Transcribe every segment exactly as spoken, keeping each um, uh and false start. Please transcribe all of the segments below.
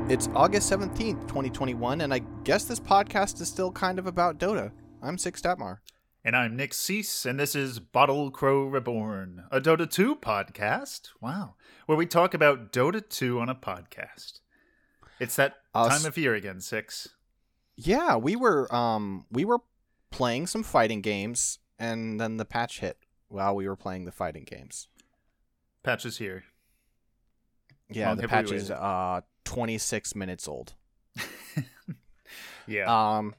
It's August seventeenth, twenty twenty-one, and I guess this podcast is still kind of about Dota. I'm Six Statmar. And I'm Nick Cease, and this is Bottle Crow Reborn, a Dota two podcast. Wow. Where we talk about Dota two on a podcast. It's that Uh, time of year again, Six. Yeah, we were um we were playing some fighting games, and then the patch hit while we were playing the fighting games. Patch is here. Yeah, Long the have we patch is waited. uh twenty-six minutes old. Yeah. Um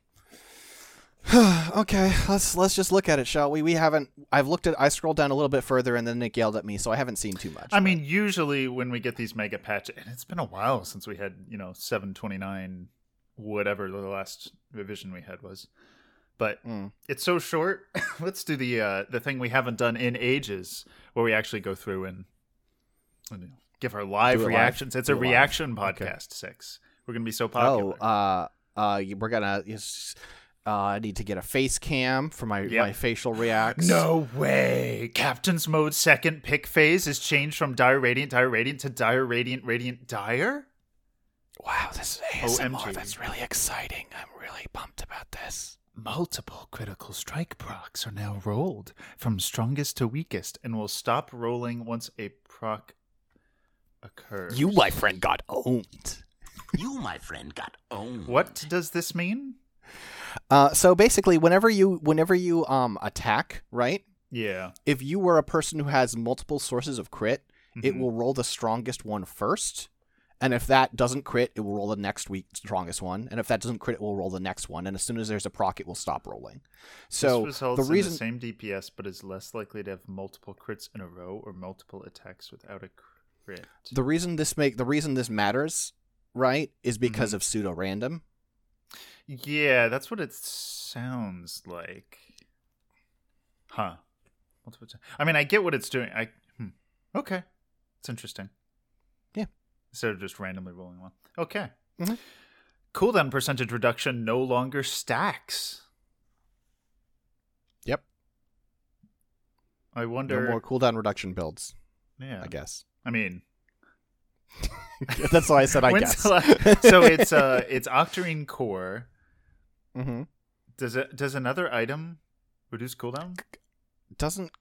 Okay, let's let's just look at it, shall we? We haven't I've looked at I scrolled down a little bit further and then Nick yelled at me, so I haven't seen too much. I mean, usually when we get these mega patches, and it's been a while since we had, you know, seven twenty-nine, whatever the last revision we had was. But Mm. it's so short. Let's do the uh, the thing we haven't done in ages, where we actually go through and, and you know, give our live Do it live? reactions. It's Do a it live. reaction Okay. podcast, Six. We're gonna be so Oh, popular. uh uh we're gonna yes, uh I need to get a face cam for my, Yep. my facial reacts. No way! Captain's Mode second pick phase is changed from Dire Radiant, Dire Radiant to Dire Radiant, Radiant, Dire? Wow, this is A S M R. O M G. That's really exciting. I'm really pumped about this. Multiple critical strike procs are now rolled from strongest to weakest and will stop rolling once a proc occurs. You, my friend, got owned. You, my friend, got owned. What does this mean? Uh, so basically, whenever you whenever you um attack, right? Yeah. If you were a person who has multiple sources of crit, it Mhm. will roll the strongest one first. And if that doesn't crit, it will roll the next week strongest one. And if that doesn't crit, it will roll the next one. And as soon as there's a proc, it will stop rolling. So this results the reason in the same D P S, but is less likely to have multiple crits in a row or multiple attacks without a crit. the reason this make the reason this matters, right, is because Mhm. of pseudo random. Yeah, that's what it sounds like. Huh. Multiple t- I mean, I get what it's doing. I hmm. Okay. It's interesting. Yeah. Instead of just randomly rolling one. Okay. Mhm. Cooldown percentage reduction no longer stacks. Yep. I wonder. No more cooldown reduction builds, Yeah. I guess. I mean, That's why I said I when's guess. the la- so it's uh it's Octarine Core. Mm-hmm. Does it does another item reduce cooldown? Doesn't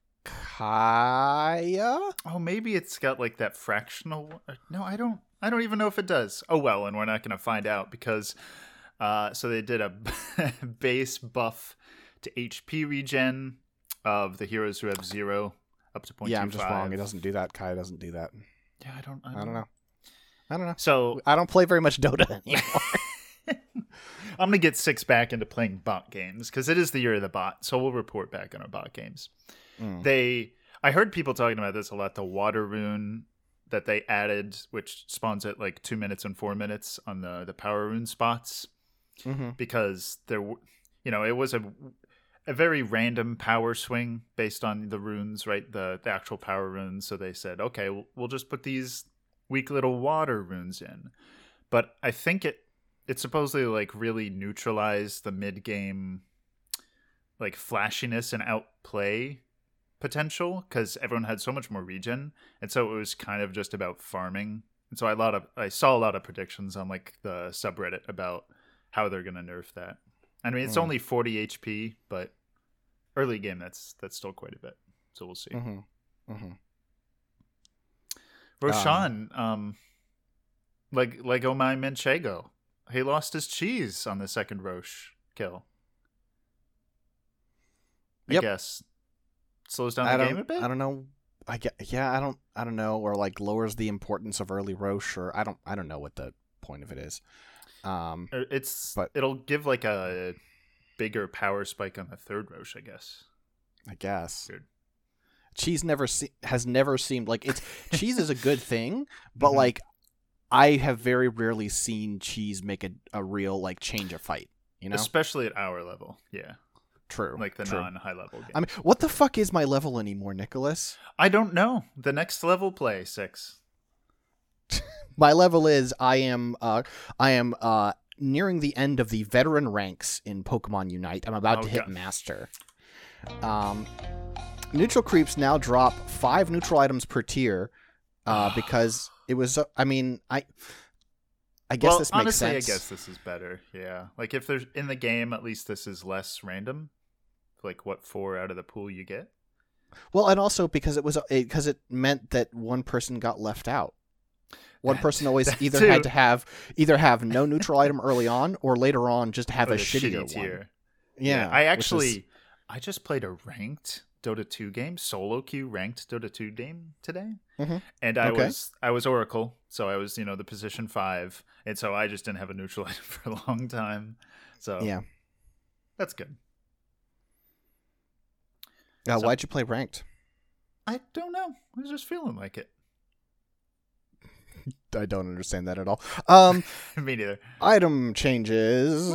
Kaya? Oh, maybe it's got like that fractional. No, I don't. I don't even know if it does. Oh well, and we're not going to find out because. Uh, so they did a base buff to H P regen of the heroes who have zero up to point. Yeah, I'm just wrong. It doesn't do that. Kaya doesn't do that. Yeah, I don't. I I don't, don't know. I don't know. So I don't play very much Dota anymore. I'm gonna get Six back into playing bot games because it is the year of the bot. So we'll report back on our bot games. Mm. They, I heard people talking about this a lot. The water rune that they added, which spawns at like two minutes and four minutes on the the power rune spots, Mm-hmm. because there, w- you know, it was a a very random power swing based on the runes, right? The the actual power runes. So they said, okay, we'll, we'll just put these weak little water runes in. But I think it it supposedly like really neutralized the mid game like flashiness and outplay potential because everyone had so much more regen, and so it was kind of just about farming. And so I lot of I saw a lot of predictions on like the subreddit about how they're gonna nerf that. I mean, it's Mm. only forty H P, but early game that's that's still quite a bit. So we'll see. Mm-hmm. Mm-hmm. Roshan, um, like like oh my Manchego, he lost his cheese on the second Roche kill. I Yep. guess slows down I the don't. game a bit. I don't know. I get. Yeah. I don't. I don't know. Or like lowers the importance of early Roche. Or I don't. I don't know what the point of it is. Um. Or It's But- it'll give like a bigger power spike on the third Roche, I guess. I guess. Weird. Cheese never se- has never seemed like it's cheese is a good thing, but Mhm. like I have very rarely seen cheese make a, a real like change a fight. You know, Especially at our level, yeah, true. like the true. non-high level game. I mean, what the fuck is my level anymore, Nicholas? I don't know. The next level play six. My level is I am uh I am uh nearing the end of the veteran ranks in Pokemon Unite. I'm about Oh, to hit God. master. Um, neutral creeps now drop five neutral items per tier, uh, because it was. Uh, I mean, I I guess well, this makes honestly, sense. I guess this is better. Yeah, like if there's in the game, at least this is less random. Like what four out of the pool you get. Well, and also because it was because it, it meant that one person got left out. One That- person always that either too. had to have either have no neutral item early on, or later on just have Or a the shittier shitty one. tier. Yeah, I which actually, is- I just played a ranked Dota two game, solo queue ranked Dota two game today, Mhm. and I Okay. was I was Oracle, so I was you know the position five, and so I just didn't have a neutral item for a long time, so yeah. that's good. Uh, So- why'd you play ranked? I don't know, I was just feeling like it. I don't understand that at all. Um, Me neither. item changes.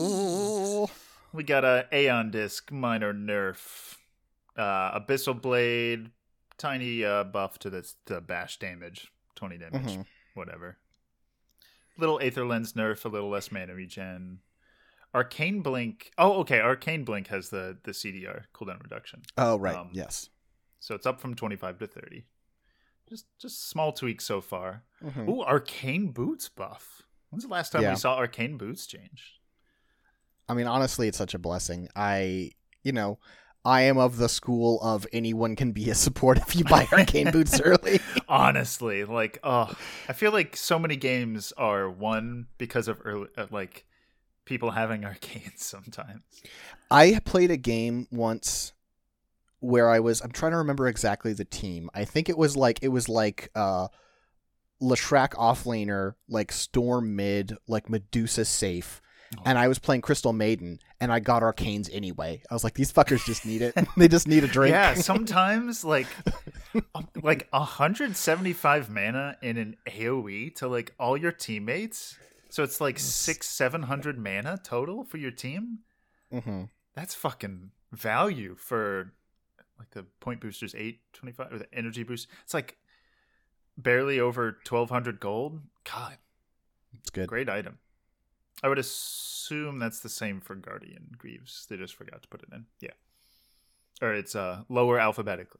We got a Aeon Disc minor nerf, uh, Abyssal Blade, tiny uh, buff to the, to bash damage, twenty damage, Mhm. whatever. Little Aether Lens nerf, a little less mana regen. Arcane Blink. Oh, okay. Arcane Blink has the the C D R cooldown reduction, Oh, right. Um, yes. so it's up from twenty-five to thirty. Just just small tweaks so far. Mhm. Ooh, Arcane Boots buff. When's the last time Yeah. we saw Arcane Boots change? I mean, honestly, it's such a blessing. I, you know, I am of the school of anyone can be a support if you buy arcane boots early. Honestly, like, oh, I feel like so many games are won because of early, uh, like people having arcanes sometimes. I played a game once where I was, I'm trying to remember exactly the team. I think it was like, it was like, uh, Leshrac offlaner, like Storm mid, like Medusa safe. And I was playing Crystal Maiden, and I got arcanes anyway. I was like, these fuckers just need it. They just need a drink. Yeah, sometimes like um, like one hundred seventy-five mana in an AoE to like all your teammates. So it's like six, seven hundred mana total for your team. hmm That's fucking value for like the point boosters eight twenty-five or the energy boost. It's like barely over twelve hundred gold. God, It's good. great item. I would assume that's the same for Guardian Greaves. They just forgot to put it in. Yeah. Or it's uh lower alphabetically.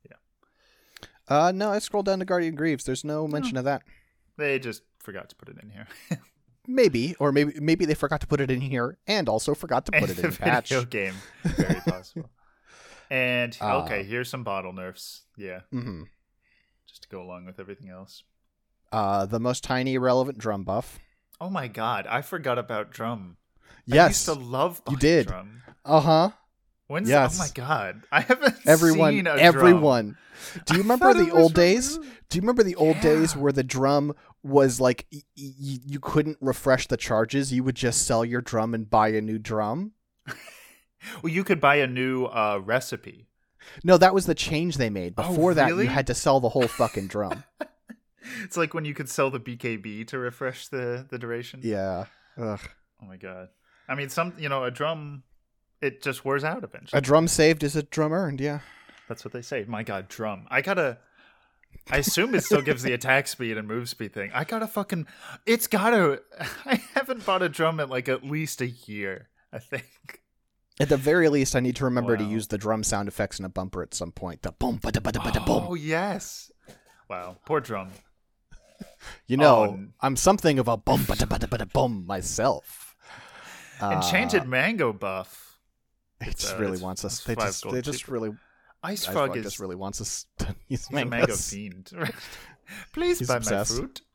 Uh, no, I scrolled down to Guardian Greaves. There's no mention of that. They just forgot to put it in here. Maybe, or maybe maybe they forgot to put it in here, and also forgot to put it in the the patch. video game. Very possible. And Uh, okay, here's some bottle nerfs. Yeah. hmm Just to go along with everything else. Uh, the most tiny irrelevant drum buff. Oh my god, I forgot about drum. I Yes, used to love you buying did. drum. uh huh. When's Yes. oh my god. I haven't Everyone, seen a everyone. Do you remember thought it the was old days? removed. Do you remember the old days Yeah. where the drum was like y- y- you couldn't refresh the charges? You would just sell your drum and buy a new drum. Well, you could buy a new uh, recipe. No, that was the change they made. Oh, Before that, really? you had to sell the whole fucking drum. It's like when you could sell the B K B to refresh the, the duration. Yeah. Ugh. Oh my god. I mean, some you know a drum, it just wears out eventually. A drum saved is a drum earned. Yeah. That's what they say. My god, drum. I gotta. I assume it still gives the attack speed and move speed thing. I gotta fucking. It's gotta. I haven't bought a drum in like at least a year. I think. At the very least, I need to remember to Wow. use the drum sound effects in a bumper at some point. The boom, ba da ba da ba da Oh boom. yes. Wow. Poor drum. You know, Oh, n- I'm something of a boom, ba da ba da ba da boom myself. Enchanted Uh, mango buff. It It's, just uh, really it's- wants us. it's They five just, gold they just cheaper. really, Ice Ice Frog Frog is just really wants us to use he's a mango mangoes. fiend. Right? Please He's buy obsessed. my fruit.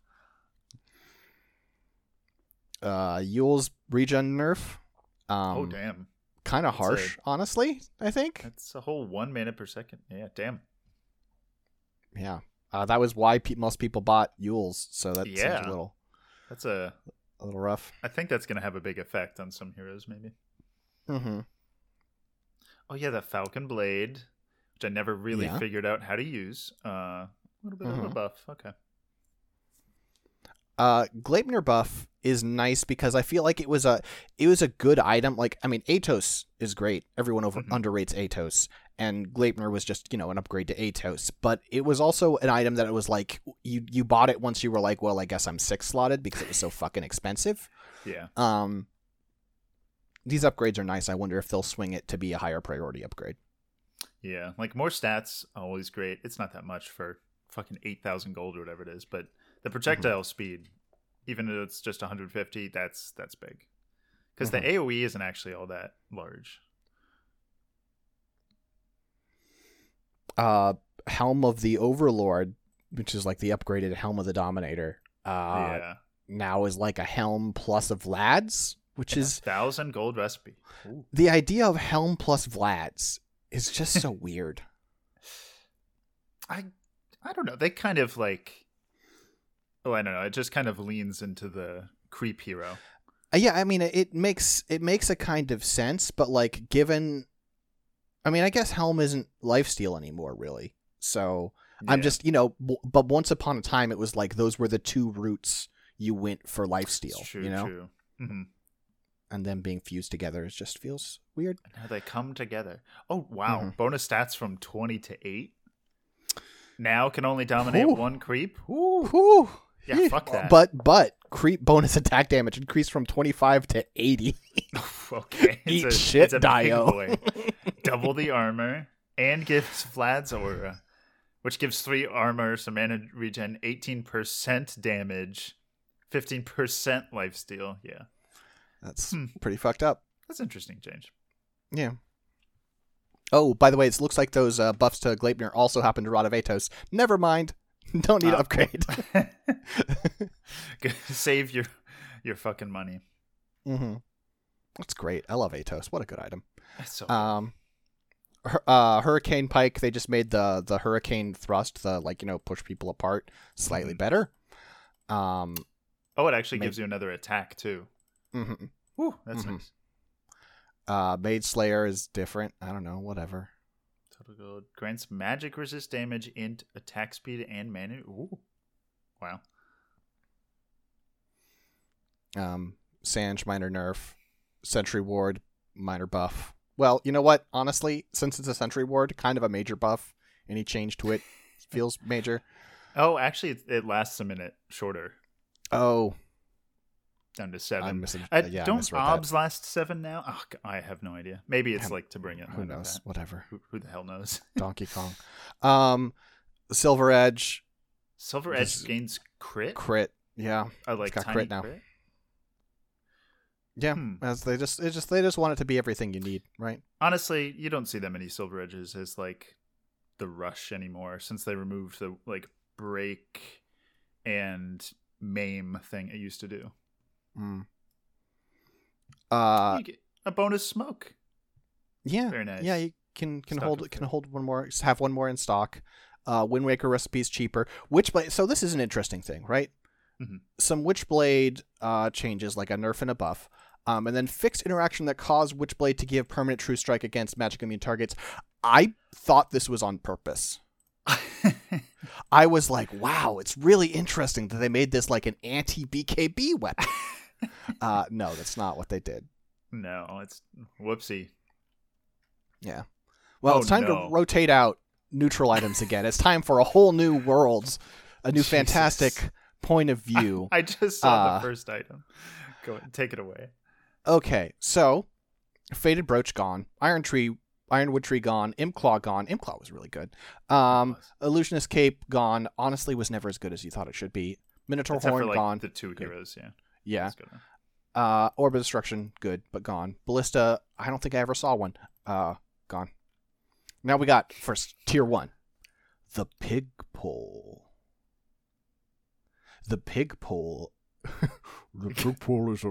Uh, Yule's regen nerf. Um, oh damn. Kind of That's a- harsh, honestly. I think. That's a whole one mana per second. Yeah. Damn. Yeah. Uh, that was why pe- most people bought Yule's, so that seems Yeah. a little, That's a. a little rough. I think that's gonna have a big effect on some heroes, maybe. Mm-hmm. Oh yeah, the Falcon Blade, which I never really Yeah. figured out how to use. Uh, a little bit of a Mhm. buff. Okay. Uh, Gleipnir buff is nice because I feel like it was a it was a good item. Like, I mean, Atos is great. Everyone over Mhm. underrates Atos, and Gleipnir was just, you know, an upgrade to Atos. But it was also an item that it was like you you bought it once you were like, well, I guess I'm six slotted because it was so fucking expensive. Yeah. Um, these upgrades are nice. I wonder if they'll swing it to be a higher priority upgrade. Yeah. Like more stats, always great. It's not that much for fucking eight thousand gold or whatever it is, but the projectile speed, even if it's just one hundred fifty, that's that's big. Because Mhm. the AoE isn't actually all that large. Uh, Helm of the Overlord, which is like the upgraded Helm of the Dominator, uh, yeah. now is like a helm plus a Vlad's, which Yeah, is thousand gold recipe. Ooh. the idea of helm plus Vlad's is just so weird. I I don't know. They kind of like oh, I don't know. It just kind of leans into the creep hero. Uh, yeah, I mean, it, it makes it makes a kind of sense, but like given, I mean, I guess helm isn't lifesteal anymore, really. So I'm Yeah. just, you know, w- but once upon a time, it was like those were the two routes you went for It's lifesteal, true, you know, true. Mm-hmm. and them being fused together is just feels weird. And how they come together. Oh wow! Mhm. Bonus stats from twenty to eight. Now can only dominate Ooh. one creep. Ooh. Whew. Yeah, fuck that. But but creep bonus attack damage increased from twenty-five to eighty. Okay. Eat it's a, shit, it's a big Dio. boy. Double the armor and gives Vlad's aura, which gives three armor, some mana regen, eighteen percent damage, fifteen percent lifesteal. Yeah, That's Hmm. pretty fucked up. that's interesting change. Yeah. Oh, by the way, it looks like those uh, buffs to Gleipnir also happen to Rod of Atos. Never mind. Don't need to Uh, upgrade. Save your your fucking money. Mm-hmm. That's great. I love Atos. What a good item. That's so Um, Hur- uh, Hurricane Pike. They just made the the Hurricane Thrust, the like you know push people apart, slightly Mhm. better. Um. oh, it actually Maybe- gives you another attack too. hmm Woo, that's Mhm. nice. Uh, Maid Slayer is different. I don't know. Whatever. Total gold grants magic resist damage, int, attack speed, and mana. Ooh, wow. Um, Sange minor nerf, Sentry Ward minor buff. Well, you know what? Honestly, since it's a Sentry Ward, kind of a major buff. Any change to it feels major. Oh, actually, it, it lasts a minute shorter, Oh, down to seven. I'm missing. I, uh, yeah, I don't misread that. obs last seven now? Oh, g- I have no idea. Maybe it's Have- like to bring it. Who I don't knows? know. Whatever. Who, who the hell knows? Donkey Kong. Um, Silver Edge Silver This- Edge gains crit. crit. Yeah, Oh, like got tiny crit now. yeah. Hmm. As they just, it just, they just want it to be everything you need, right? Honestly, you don't see that many Silver Edges as like the rush anymore since they removed the like break and maim thing it used to do. Mm. Uh, you get a bonus smoke. yeah, Very nice. yeah. You can can Stock hold of can food. hold one more. Just have one more in stock. Uh, Wind Waker recipe's cheaper. Witchblade. So this is an interesting thing, right? Mhm. Some Witchblade uh, changes, like a nerf and a buff, um, and then fixed interaction that caused Witchblade to give permanent True Strike against magic immune targets. I thought this was on purpose. I was like, wow, it's really interesting that they made this like an anti-B K B weapon. uh, no, that's not what they did. No, it's whoopsie. Yeah. Well, Oh, it's time no. to rotate out neutral items again. It's time for a whole new world, a new Jesus. fantastic point of view. I just saw Uh, the first item. Go take it away. Okay, so Faded Brooch gone, Iron Tree, Ironwood Tree gone, Imclaw gone. Imclaw was really good. Um, Illusionist Cape gone. Honestly, was never as good as you thought it should be. Minotaur Except Horn for like gone. the two Good. heroes, yeah. Yeah. That's good. Uh, Orb of Destruction, good, but gone. Ballista, I don't think I ever saw one. Uh, gone. Now we got first tier one, the pig pole. The pig pole. The pig pole is.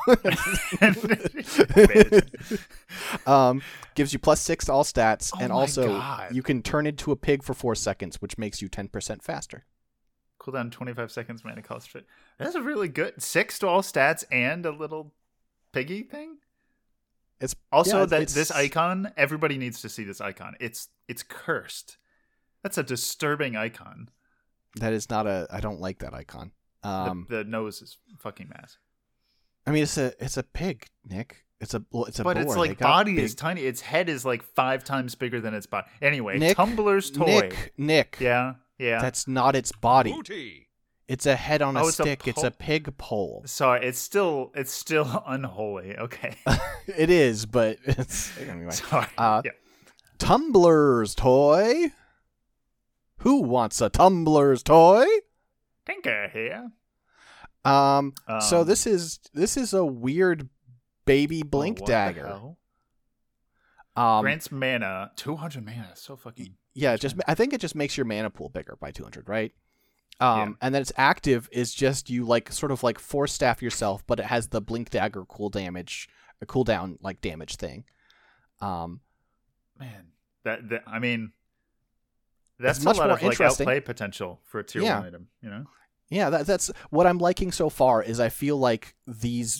um, gives you plus six to all stats, Oh and my also God. you can turn into a pig for four seconds, which makes you ten percent faster. Cooldown twenty-five seconds, mana cost fit. That's a really good six to all stats and a little piggy thing. It's Also, yeah, that it's- this icon, everybody needs to see this icon. It's it's cursed. That's a disturbing icon. That is not a. I don't like that icon. Um, the, the nose is fucking massive. I mean, it's a it's a pig, Nick. It's a well, it's a But boar. its They like got body big- is tiny. Its head is like five times bigger than its body. Anyway, Nick, Tumblr's toy. Nick, Nick. Yeah, yeah. That's not its body. Booty. It's a head on a Oh, it's a stick. It's a pole. pig pole. Sorry, it's still it's still unholy. Okay. It is, but it's anyway. Sorry. Uh, yeah. Tumblr's toy. Who wants a Tumblr's toy? Tinker here. Um, so Um, this is this is a weird baby blink oh, what the dagger. hell? Um, Grants mana, two hundred mana. So fucking. yeah, it much just mana. I think it just makes your mana pool bigger by two hundred, right? Um, and then its active is just you like sort of like force staff yourself, but it has the blink dagger cool damage, a cooldown like damage thing. Um, Man, that, that I mean, that's much a lot more of like interesting. outplay potential for a tier Yeah. one item. You know. yeah, that, that's what I'm liking so far. Is I feel like these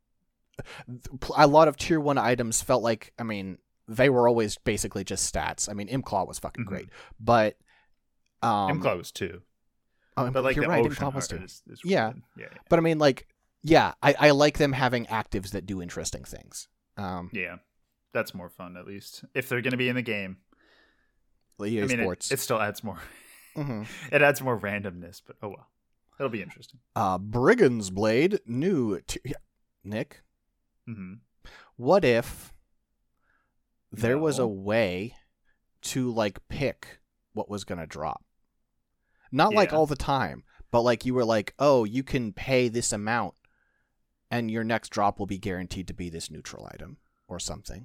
a lot of tier one items felt like I mean they were always basically just stats. I mean, Imclaw was fucking Mhm. great, but um, Imclaw was two, oh, but like you're the right, ocean Imclaw was heart too. is, is Yeah. really good. yeah, yeah, But I mean, like, yeah, I, I like them having actives that do interesting things. Um, yeah. That's more fun, at least if they're going to be in the game. E A I mean, it, Sports. it still adds more. Mhm. It adds more randomness, but oh well, it'll be interesting. Uh, Brigand's Blade, new. T- yeah. Nick, hmm what if there was a No. way to like pick what was gonna drop? Not like Yeah. all the time, but like you were like, oh, you can pay this amount, and your next drop will be guaranteed to be this neutral item or something.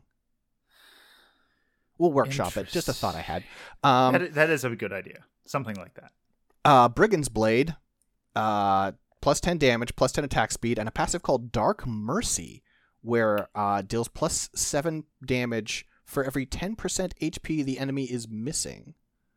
We'll workshop it. Just a thought I had. Um, that, that is a good idea. Something like that. Uh, Brigand's Blade, uh, plus ten damage, plus ten attack speed, and a passive called Dark Mercy, where uh, deals plus seven damage for every ten percent H P the enemy is missing.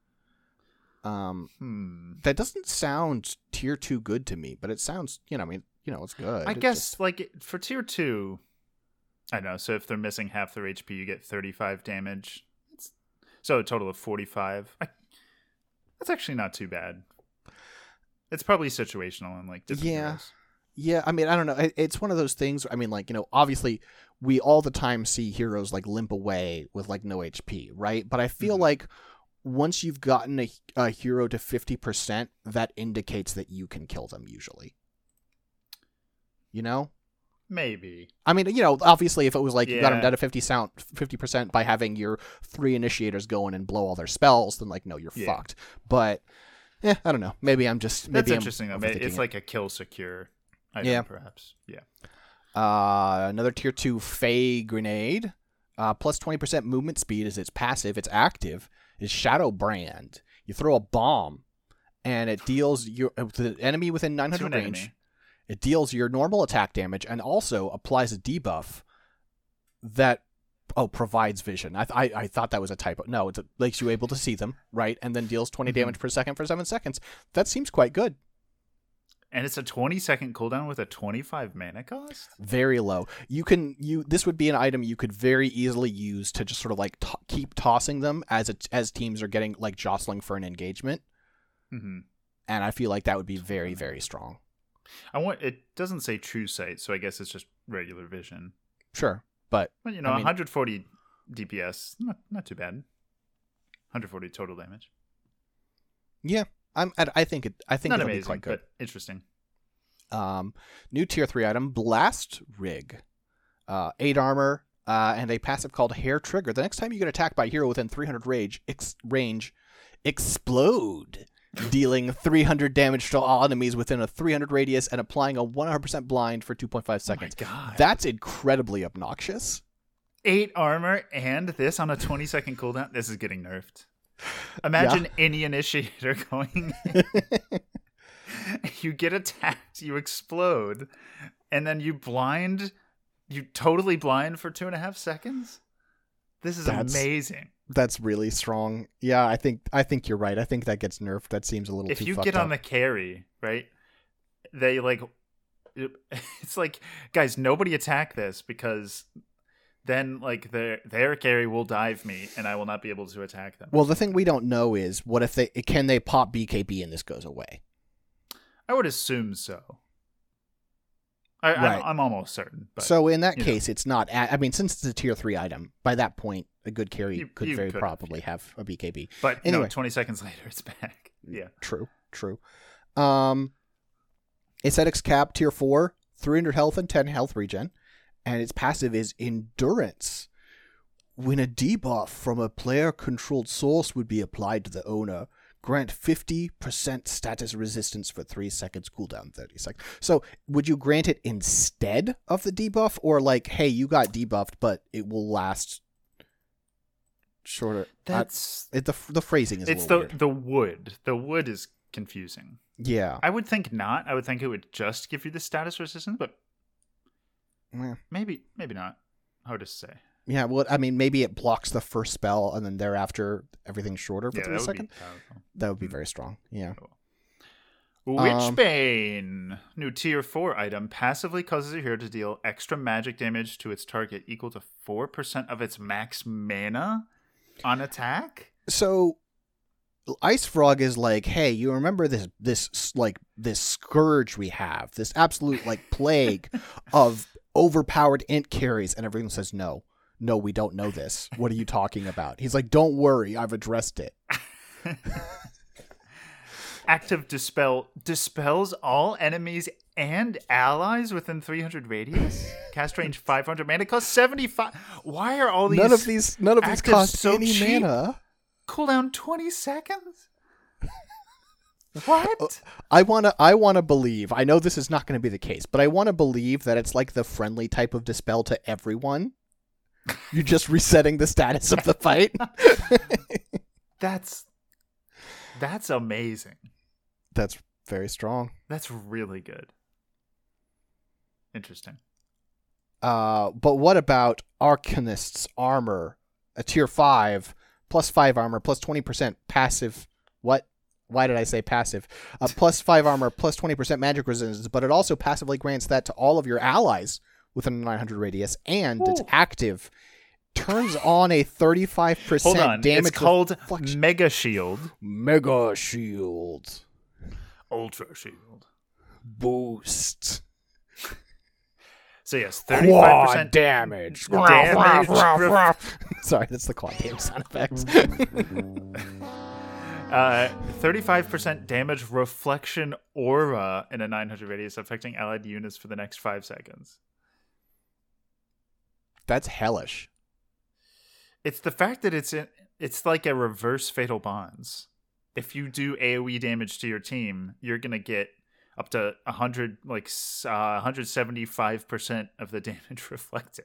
Um, Hmm. that doesn't sound tier two good to me, but it sounds, you know, I mean, you know, it's good. I It's guess just- like it- for tier two, I don't know. So if they're missing half their H P, you get thirty-five damage. It's, so a total of forty-five. I, that's actually not too bad. It's probably situational and like different Yeah. heroes. Yeah, I mean, I don't know. It- It's one of those things. I mean, like, you know, obviously we all the time see heroes like limp away with like no H P, right? But I feel Mhm. like once you've gotten a, a hero to fifty percent, that indicates that you can kill them usually. You know? Maybe. I mean, you know, obviously if it was like you got them Yeah. down to fifty sound, fifty percent by having your three initiators go in and blow all their spells, then like, no, you're Yeah. fucked. But, yeah, I don't know. Maybe I'm just, maybe That's I'm interesting though. May- overthinking It's it. like a kill secure item, Yeah. perhaps. Yeah. Uh, another tier two Fey Grenade. Uh, plus twenty percent movement speed is its passive. Its active is Shadow Brand. You throw a bomb, and it deals your uh, the enemy within nine To hundred an range. enemy. It deals your normal attack damage and also applies a debuff that oh provides vision. I th- I, I thought that was a typo. No, it makes you able to see them, right? And then deals twenty Mhm. damage per second for seven seconds. That seems quite good. And it's a twenty second cooldown with a twenty-five mana cost? Very low. You can you this would be an item you could very easily use to just sort of like to- keep tossing them as it, as teams are getting like jostling for an engagement, Mm-hmm. and I feel like that would be very very strong. I want. It doesn't say true sight, so I guess it's just regular vision. Sure, but But you know, I mean- one hundred forty D P S, not not too bad. one hundred forty total damage. yeah, I'm I, I think it I think Not it'll amazing, be quite good. but interesting. Um, new tier three item, Blast Rig, uh, eight armor, uh, and a passive called Hair Trigger. The next time you get attacked by a hero within three hundred range, ex- range, explode, dealing three hundred damage to all enemies within a three hundred radius and applying a one hundred percent blind for two point five seconds. Oh my god! That's incredibly obnoxious. Eight armor and this on a twenty second cooldown. This is getting nerfed. Imagine any initiator going. You get attacked, you explode, and then you blind. You totally blind for two and a half seconds. This is That's- amazing. That's really strong. Yeah, I think I think you're right. I think that gets nerfed. That seems a little If too you fucked get up. on the carry, right? They like. It's like, guys, nobody attack this because then like their their carry will dive me and I will not be able to attack them. Well, the thing we don't know is what if they can they pop B K B and this goes away. I would assume so. I, Right. I'm, I'm almost certain. But so in that you know. case, it's not. a- I mean, since it's a tier three item, by that point, a good carry You- could you very could have, probably have a B K B. But Anyway. no, twenty seconds later, it's back. Yeah. True, true. Um, Aesthetics cap tier four, three hundred health and ten health regen, and its passive is Endurance. When a debuff from a player-controlled source would be applied to the owner, Grant fifty percent status resistance for three seconds, cooldown thirty seconds. So would you grant it instead of the debuff, or like, hey, you got debuffed, but it will last shorter? That's I, it, the the phrasing is. It's a the weird. the wood. The wood is confusing. Yeah. I would think not. I would think it would just give you the status resistance, but Yeah. maybe maybe not. Hard to say. Yeah, well, I mean, maybe it blocks the first spell, and then thereafter everything's shorter for Yeah, three that would seconds. be powerful. That would be very strong. Yeah. Witchbane, new tier four item, passively causes a hero to deal extra magic damage to its target equal to four percent of its max mana on attack. So, Ice Frog is like, hey, you remember this this like this scourge we have, this absolute like plague of overpowered int carries, and everyone says no. No, we don't know this. What are you talking about? He's like, don't worry, I've addressed it. Active Dispel dispels all enemies and allies within three hundred radius. Cast range five hundred mana. Cost seventy-five. Why are all these None of these none of these actives cost so any cheap? mana. Cooldown twenty seconds? What? I want to I want to believe. I know this is not going to be the case, but I want to believe that it's like the friendly type of dispel to everyone. You're just resetting the status of the fight. That's that's amazing. That's very strong. That's really good. Interesting. Uh, but what about Arcanist's armor? A tier five, plus five armor, plus twenty percent passive. What? Why did I say passive? Uh, plus five armor, plus twenty percent magic resistance, but it also passively grants that to all of your allies within a nine hundred radius, and Ooh. it's active. Turns on a thirty-five percent Hold on. damage It's called reflection. Mega Shield. Mega Shield. Ultra Shield. Boost. So yes, thirty-five percent damage. damage. Sorry, that's the quad damage sound effects. uh, thirty-five percent damage reflection aura in a nine hundred radius, affecting allied units for the next five seconds. That's hellish. It's the fact that it's in, it's like a reverse Fatal Bonds. If you do AoE damage to your team, you're gonna get up to a hundred, like uh, one hundred seventy-five percent of the damage reflected.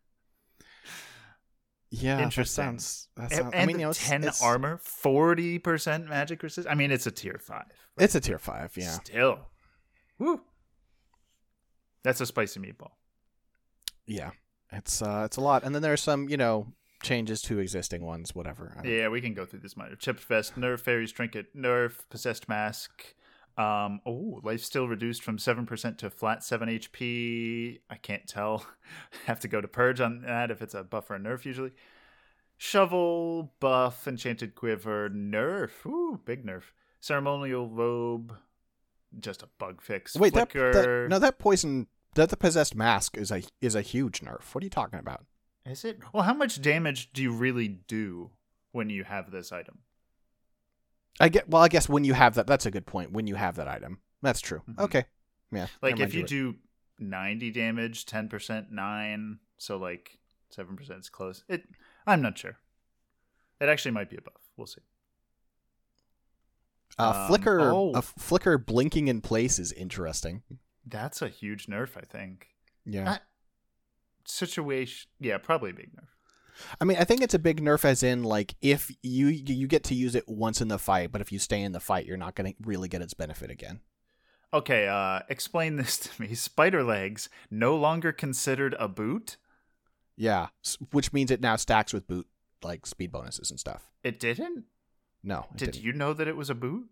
Yeah, Interesting. That sounds. That And, sounds and I mean, you know, it's, ten it's, armor, forty percent magic resist. I mean, it's a tier five. It's a tier five. Yeah. Still, woo. That's a spicy meatball. Yeah. It's uh, it's a lot, and then there's some, you know, changes to existing ones. Whatever. I don't- Yeah, we can go through this minor. Chipped Vest, nerf, Fairy's Trinket, nerf, Possessed Mask. Um, oh, life still reduced from seven percent to flat seven H P. I can't tell. Have to go to Purge on that if it's a buff or a nerf usually. Shovel, buff, Enchanted Quiver, nerf. Ooh, big nerf. Ceremonial Robe, just a bug fix. Wait, that, Flicker. that no, that poison, that the possessed mask is a is a huge nerf. What are you talking about? Is it? Well, how much damage do you really do when you have this item? I get. Well, I guess when you have that, that's a good point. When you have that item, that's true. Mhm. Okay. Yeah. Like never if mind, you you're do ninety damage, ten percent nine, so like seven percent is close. It I'm not sure. It actually might be a buff. We'll see. right. Uh, um, flicker. oh. A flicker blinking in place is interesting. That's a huge nerf, I think. Yeah. That situation, yeah, probably a big nerf. I mean, I think it's a big nerf, as in like if you you get to use it once in the fight, but if you stay in the fight, you're not going to really get its benefit again. Okay, uh, explain this to me. Spider legs no longer considered a boot? Yeah, s- which means it now stacks with boot like speed bonuses and stuff. It didn't? No, it Did didn't. you know that it was a boot?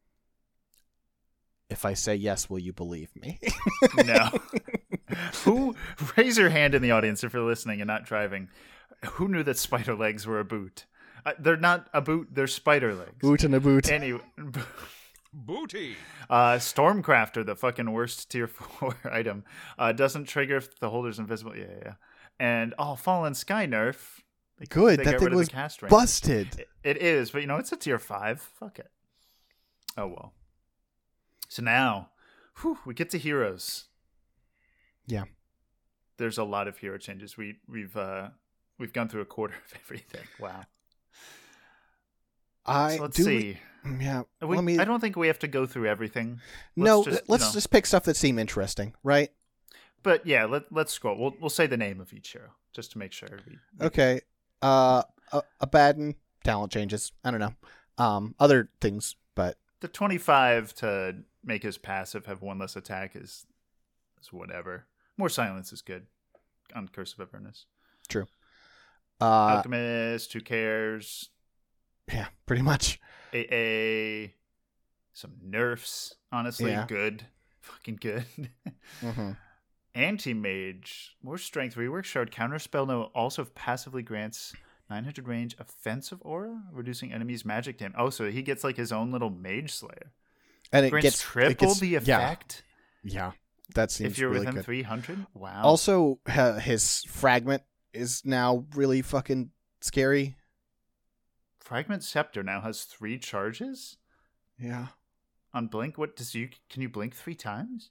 If I say yes, will you believe me? No. Who raise your hand in the audience if you're listening and not driving? Who knew that spider legs were a boot? Uh, they're not a boot, they're spider legs. Boot and a boot. Anyway, Booty. uh, Stormcrafter, the fucking worst tier four item, uh, doesn't trigger if the holder's invisible. Yeah, yeah, yeah. And oh, Fallen Sky nerf. They, Good, they that got thing rid of was the cast range. Busted. It, it is, but you know it's a tier five. Fuck it. Oh well. So now, whew, we get to heroes. Yeah. There's a lot of hero changes. We we've uh we've gone through a quarter of everything. Wow. I So let's do. see. We, yeah. We, let me. I don't think we have to go through everything. Let's no. just, let's you know, just pick stuff that seem interesting, right? But yeah, let let's scroll. We'll we'll say the name of each hero just to make sure. We, we Okay. Uh, a, Abaddon talent changes. I don't know. Um, other things, but the twenty-five to make his passive have one less attack is is whatever. More silence is good on Curse of Avernus. true. Uh, Alchemist, who cares? yeah, pretty much. A A, some nerfs. Honestly, Yeah. good, fucking good. Mm-hmm. Anti-mage, more strength, rework shard, counterspell no also passively grants nine hundred range offensive aura, reducing enemies magic damage. Oh, so he gets like his own little mage slayer. And it Grants gets triple it gets, the Yeah, effect yeah, that seems if you're really within good. three hundred. Wow. Also, ha- his fragment is now really fucking scary. Fragment Scepter now has three charges Yeah. on blink. What does you can you blink three times?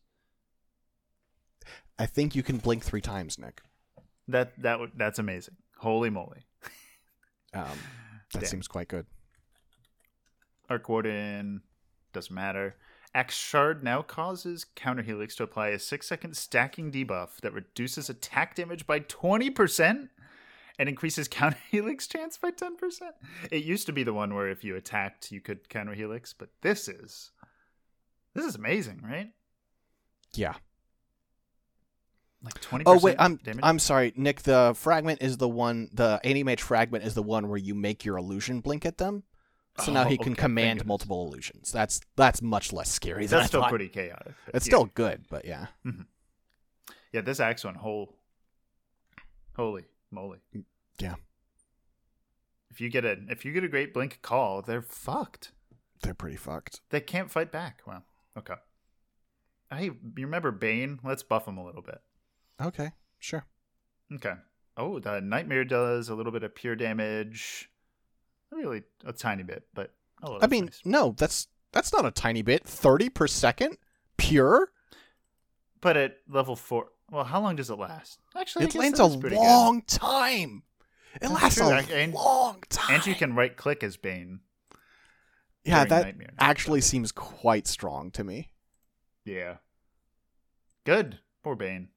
I think you can blink three times, Nick. That that would that's amazing. Holy moly. Um, that Damn. seems quite good. Arc Warden doesn't matter. Axe Shard now causes Counter Helix to apply a six second stacking debuff that reduces attack damage by twenty percent and increases Counter Helix chance by ten percent. It used to be the one where if you attacked, you could Counter Helix, but this is this is amazing, right? Yeah. Like twenty percent Oh wait, I'm damage. I'm sorry, Nick. The fragment is the one. The anti-mage fragment is the one where you make your illusion blink at them. So now Oh, he can okay, command thank goodness. multiple illusions. That's that's much less scary. Than That's I still thought. pretty chaotic. but It's yeah. still good, but yeah. Yeah, this axe one, whole, holy moly. Yeah. If you get a if you get a great blink call, they're fucked. They're pretty fucked. They can't fight back. Wow. Okay. Hey, you remember Bane? Let's buff him a little bit. Okay, sure. Okay. Oh, the Nightmare does a little bit of pure damage. Not really a tiny bit, but oh, I that's mean, nice. no, that's that's not a tiny bit. Thirty per second, pure. But at level four, well, how long does it last? Actually, I It guess lasts that a is pretty long time. It That's lasts true, a I- and- long good. time. And you can right click as Bane. yeah, during that Nightmare. actually seems quite strong to me. Yeah. Good. Poor Bane.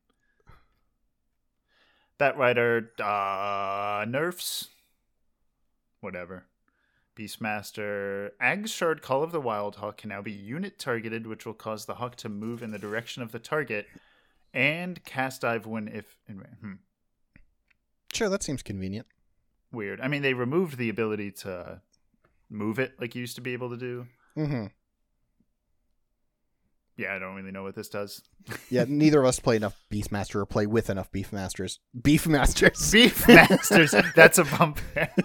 That rider uh nerfs. Whatever. Beastmaster. Ag's Shard Call of the Wild Hawk can now be unit targeted, which will cause the hawk to move in the direction of the target and cast dive when if in hmm. Sure, that seems convenient. Weird. I mean, they removed the ability to move it like you used to be able to do. Mm-hmm. Yeah, I don't really know what this does. Yeah, neither of us play enough Beastmaster or play with enough Beefmasters. Beefmasters. Beefmasters. That's a bump.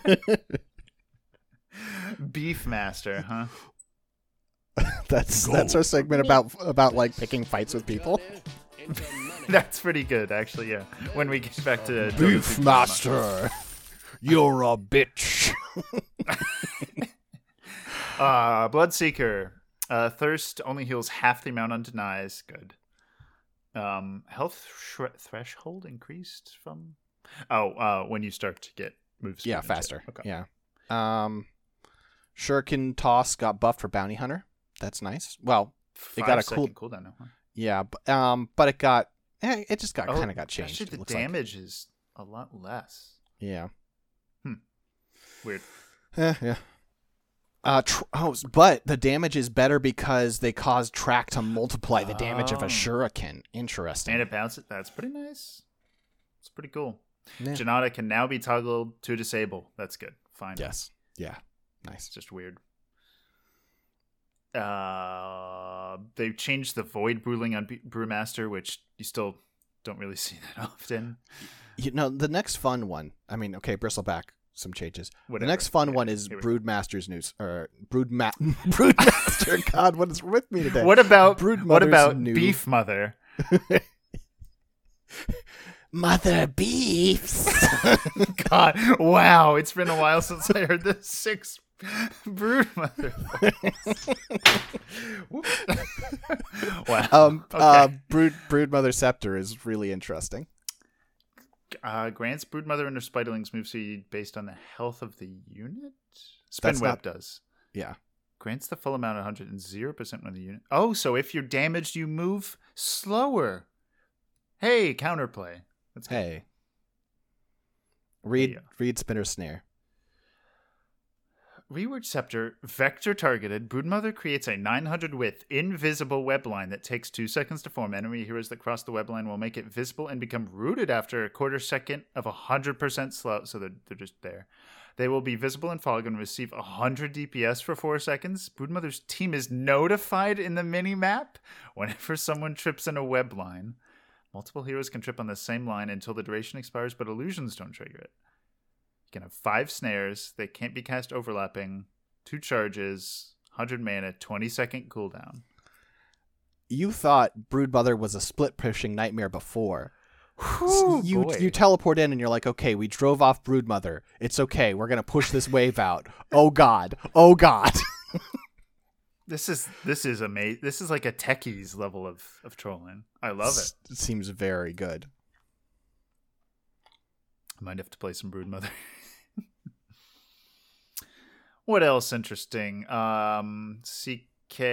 Beefmaster, huh? that's that's our segment about about like picking fights with people. That's pretty good, actually. Yeah. When we get back to Beefmaster, you're a bitch. uh, Bloodseeker. Uh, thirst only heals half the amount on denies. Good. Um, health sh- threshold increased from. Oh, uh, when you start to get moves. Yeah, and shit. faster. Okay. Yeah. Um, Shuriken Toss got buffed for Bounty Hunter. That's nice. Well, it Five got a cool. second cooldown now. Huh? Yeah, but, um, but it got. Eh, it just got Oh, kind of got changed. Actually, it the looks like. damage is a lot less. Yeah. Weird. Eh, yeah. Uh, tr- oh, but the damage is better because they cause track to multiply the damage of Oh. a shuriken. Interesting. And it bounces. That's pretty nice. It's pretty cool. Yeah. Janata can now be toggled to disable. That's good. Fine. Yes. Yeah. Nice. It's just weird. Uh, they changed the void ruling on B- Brewmaster, which you still don't really see that often. You know, the next fun one. I mean, okay, Bristleback, some changes. Whatever. The next fun Yeah, one is here we go. Broodmaster's news or Broodma- Broodmaster. God, what is with me today? What about Brood what Mother's about new- Beef Mother? Mother Beefs? God, wow! It's been a while since I heard the six Brood Mother. Wow. um, Okay. uh, Brood Broodmother Scepter is really interesting. Uh, grants Broodmother and her Spiderlings move speed based on the health of the unit. Spin That's Web not- does. Yeah. Grants the full amount of one hundred and zero percent when the unit. Oh, so if you're damaged, you move slower. Hey, counterplay. That's good. Hey. Read Yeah. read Spinner's Snare. Rearward Scepter, vector targeted. Broodmother creates a nine hundred width invisible web line that takes two seconds to form. Enemy heroes that cross the web line will make it visible and become rooted after a quarter second of one hundred percent slow. So they're, they're just there. They will be visible in fog and receive one hundred D P S for four seconds. Broodmother's team is notified in the mini-map whenever someone trips in a web line. Multiple heroes can trip on the same line until the duration expires, but illusions don't trigger it. You can have five snares. They can't be cast overlapping. Two charges, one hundred mana, twenty second cooldown. You thought Broodmother was a split pushing nightmare before. Whew, you boy. you teleport in and you're like, okay, we drove off Broodmother. It's okay. We're gonna push this wave out. Oh god. Oh god. This is this is amazing. This is like a techies level of, of trolling. I love it. It seems very good. I might have to play some Broodmother. What else interesting? Um, C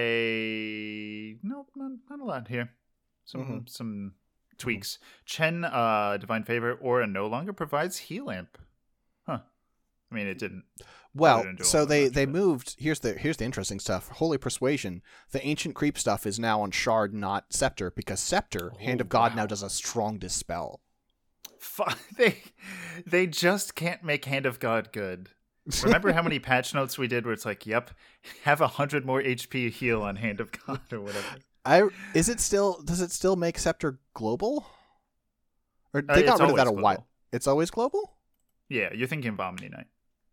K. Nope, not, not a lot here. Some Mhm. some tweaks. Chen, uh, Divine Favor, Aura no longer provides heal amp. Huh. I mean, it didn't. Well, didn't do all so that they much, they but- moved. Here's the here's the interesting stuff. Holy Persuasion. The ancient creep stuff is now on Shard, not Scepter, because Scepter, Hand Oh, of God, wow. now does a strong dispel. Fu- They they just can't make Hand of God good. Remember how many patch notes we did where it's like, yep, have a hundred more H P heal on Hand of God or whatever. I is it still does it still make Scepter global? Or Uh, they got it's rid of that a always while. global. It's always global? Yeah, you're thinking of Omni Knight.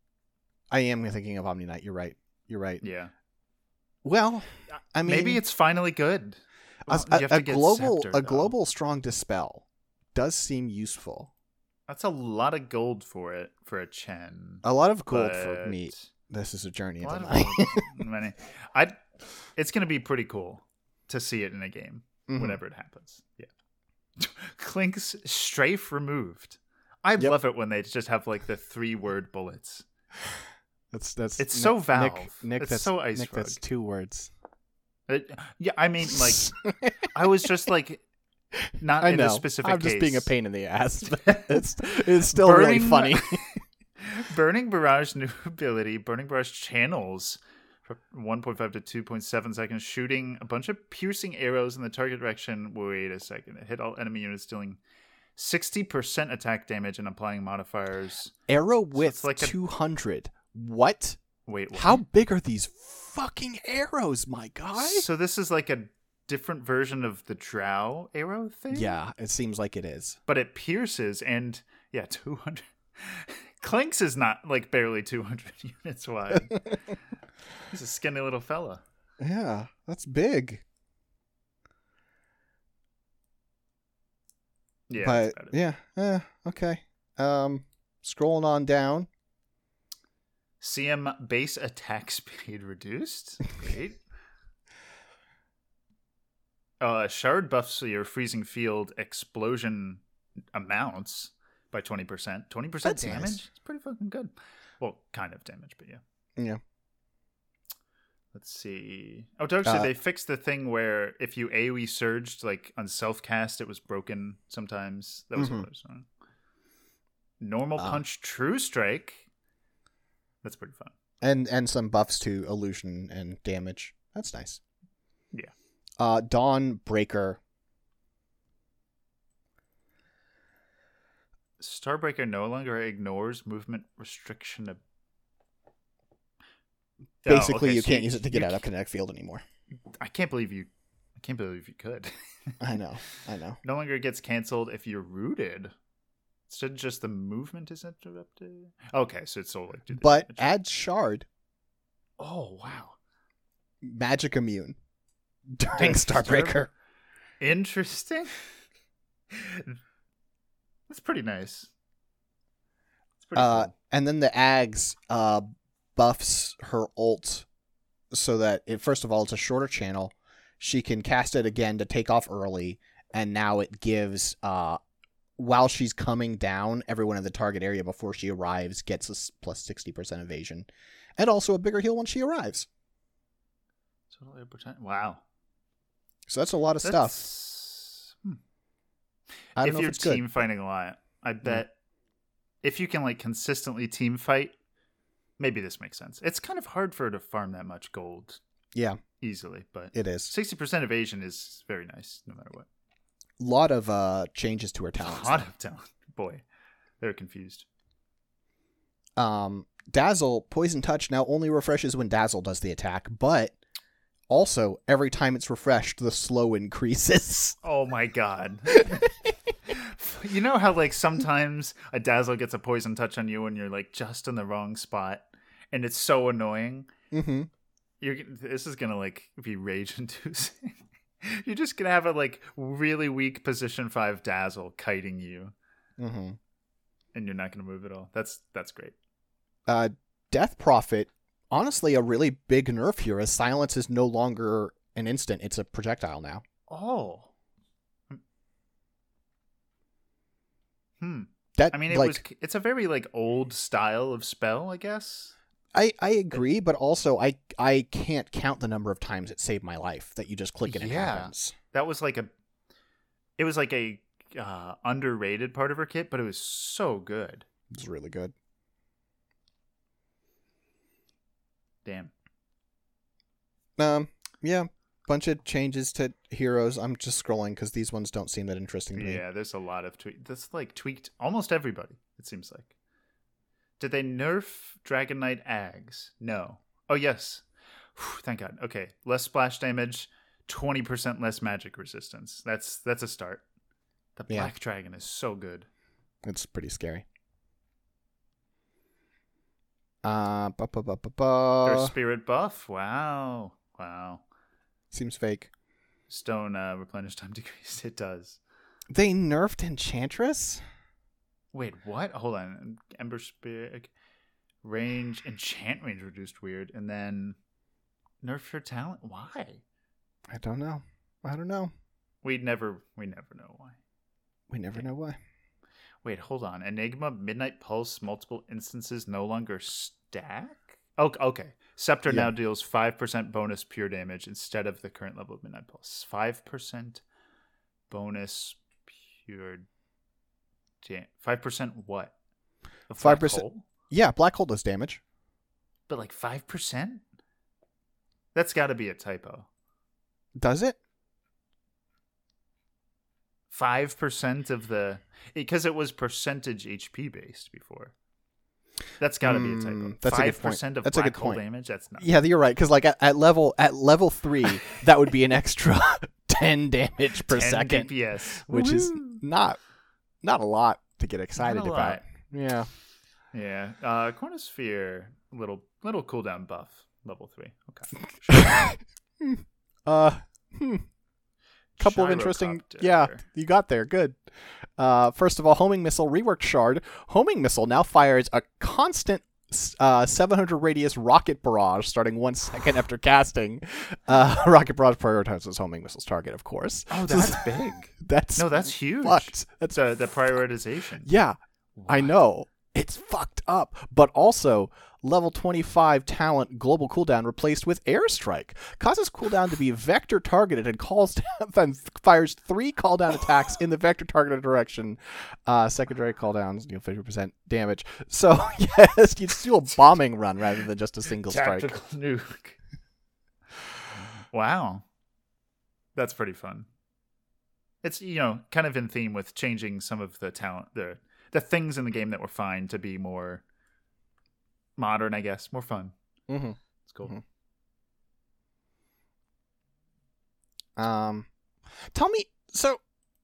I am thinking of Omni Knight. You're right. You're right. Yeah. Well, I mean, Maybe it's finally good. a, You have a, to a get global Scepter, a though. global strong dispel does seem useful. That's a lot of gold for it for a Chen. A lot of gold for but me. This is a journey A into lot of night. gold. Many. I. It's gonna be pretty cool to see it in a game Mhm. whenever it happens. Yeah. Clink's strafe removed. I Yep. love it when they just have like the three word bullets. That's that's It's Nick- so Nick, Valve. Nick, It's that's, so Ice Nick, that's Rogue. two words. It- yeah, I mean, like, I was just like, not I in know. a specific I'm just case. being a pain in the ass. But it's it's still really Burning- funny. Burning Barrage new ability. Burning Barrage channels for one point five to two point seven seconds, shooting a bunch of piercing arrows in the target direction. Wait a second. It hit all enemy units, dealing sixty percent attack damage and applying modifiers. Arrow width like a- two hundred. What? Wait, what? How big are these fucking arrows, my guy? So this is like a different version of the Drow arrow thing? Yeah, it seems like it is. But it pierces and, yeah, two hundred. Clinks is not like barely two hundred units wide. He's a skinny little fella. Yeah, that's big. Yeah, but that's about it. yeah, eh, okay. Um, scrolling on down. C M base attack speed reduced. Great. uh, shard buffs your freezing field explosion amounts by twenty percent. twenty percent That's damage? nice. It's pretty fucking good. Well, kind of damage, but yeah. Yeah. Let's see. Oh, Doug said Uh, they fixed the thing where if you AoE surged, like on self cast, it was broken sometimes. That was Mhm. what it was on. Normal Ah. punch, true strike. That's pretty fun. And and some buffs to illusion and damage. That's nice. Yeah. Uh, Dawn Breaker. Starbreaker no longer ignores movement restriction. Of... Oh, Basically, okay, you so can't use it to get you out of ca- kinetic field anymore. I can't believe you. I can't believe you could. I know. I know. No longer gets canceled if you're rooted. Instead, just the movement is interrupted. Okay, so it's all like. do the But damage. add Shard, oh wow, magic immune during Does Starbreaker. interesting. That's pretty nice. It's pretty Uh, cool. and then the Ags uh, buffs her ult so that it, first of all, it's a shorter channel. She can cast it again to take off early, and now it gives uh, while she's coming down, everyone in the target area before she arrives gets a s- plus sixty percent evasion. And also a bigger heal when she arrives. Total air pretend. Wow. So that's a lot of That's... stuff. Hmm. I don't if know you're if it's good. team fighting a lot, I bet if you can like consistently team fight, maybe this makes sense. It's kind of hard for her to farm that much gold Yeah, easily, but it is. sixty percent evasion is very nice no matter what. A lot of uh, changes to her A talents. lot of talent. Boy, they're confused. Um, Dazzle, Poison Touch now only refreshes when Dazzle does the attack, but also every time it's refreshed, the slow increases. Oh my god. You know how like sometimes a Dazzle gets a poison touch on you when you're like just in the wrong spot and it's so annoying? Mm-hmm. You're this is gonna like be rage inducing. You're just gonna have a like really weak position five Dazzle kiting you. Mm-hmm. And you're not gonna move at all. That's that's great. Uh, Death Prophet, honestly, a really big nerf here, as silence is no longer an instant; it's a projectile now. Oh. Hmm. That I mean, it like, was. It's a very like old style of spell, I guess. I, I agree, but also I I can't count the number of times it saved my life that you just click and it Yeah. happens. That was like a. It was like a uh, underrated part of her kit, but it was so good. It's really good. Damn. Um, yeah, bunch of changes to heroes. I'm just scrolling because these ones don't seem that interesting to me. Yeah, there's a lot of tweak. That's like tweaked almost everybody. It seems like. Did they nerf Dragon Knight Ags? No. Oh yes. Whew, thank God. Okay, less splash damage, twenty percent less magic resistance. That's that's a start. The Yeah. Black Dragon is so good. It's pretty scary. Uh, ba ba ba ba ba. Their spirit buff. Wow. Wow. Seems fake. Stone uh, replenish time decreased. It does. They nerfed Enchantress? Wait, what? Hold on. Ember Spirit range, enchant range reduced weird, and then nerf her talent. Why? I don't know. I don't know. We never, we never know why. We never know why. Wait, hold on. Enigma, Midnight Pulse, multiple instances no longer stack? Oh, okay. Scepter Yeah. now deals five percent bonus pure damage instead of the current level of Midnight Pulse. five percent bonus pure damage. five percent what? Of five black percent hole? Yeah, Black Hole does damage. But like five percent? That's got to be a typo. Does it? five percent of the... Because it was percentage H P based before. That's got to be a typo. Mm, that's a good five point. percent of That's a black good hole point. damage? That's not... Yeah, you're right. Because like at, at level at level three, that would be an extra ten damage per ten second, D P S. which is Woo! not not a lot to get excited Not a about. lot. Yeah. Yeah. Uh, Cornosphere, little little cooldown buff, level three. Okay. Uh. Hmm. Couple of interesting. Gyrocopter. Yeah, you got there. Good. Uh, first of all, homing missile, reworked shard. Homing missile now fires a constant uh, seven hundred radius rocket barrage starting one second after casting. Uh, rocket barrage prioritizes homing missile's target, of course. Oh, So that's big. that's No, that's huge. fucked. That's The, the prioritization. yeah. I What? know. It's fucked up. But also, level twenty-five talent global cooldown replaced with airstrike causes cooldown to be vector targeted and calls down, then fires three call down attacks in the vector targeted direction. Uh, secondary call downs deal fifty percent damage. So yes, you just do a bombing run rather than just a single strike. Tactical nuke. Wow. That's pretty fun. It's, you know, kind of in theme with changing some of the talent, the the things in the game that were fine to be more modern, I guess, more fun. Mm-hmm. It's cool. Mhm. Um, tell me. So,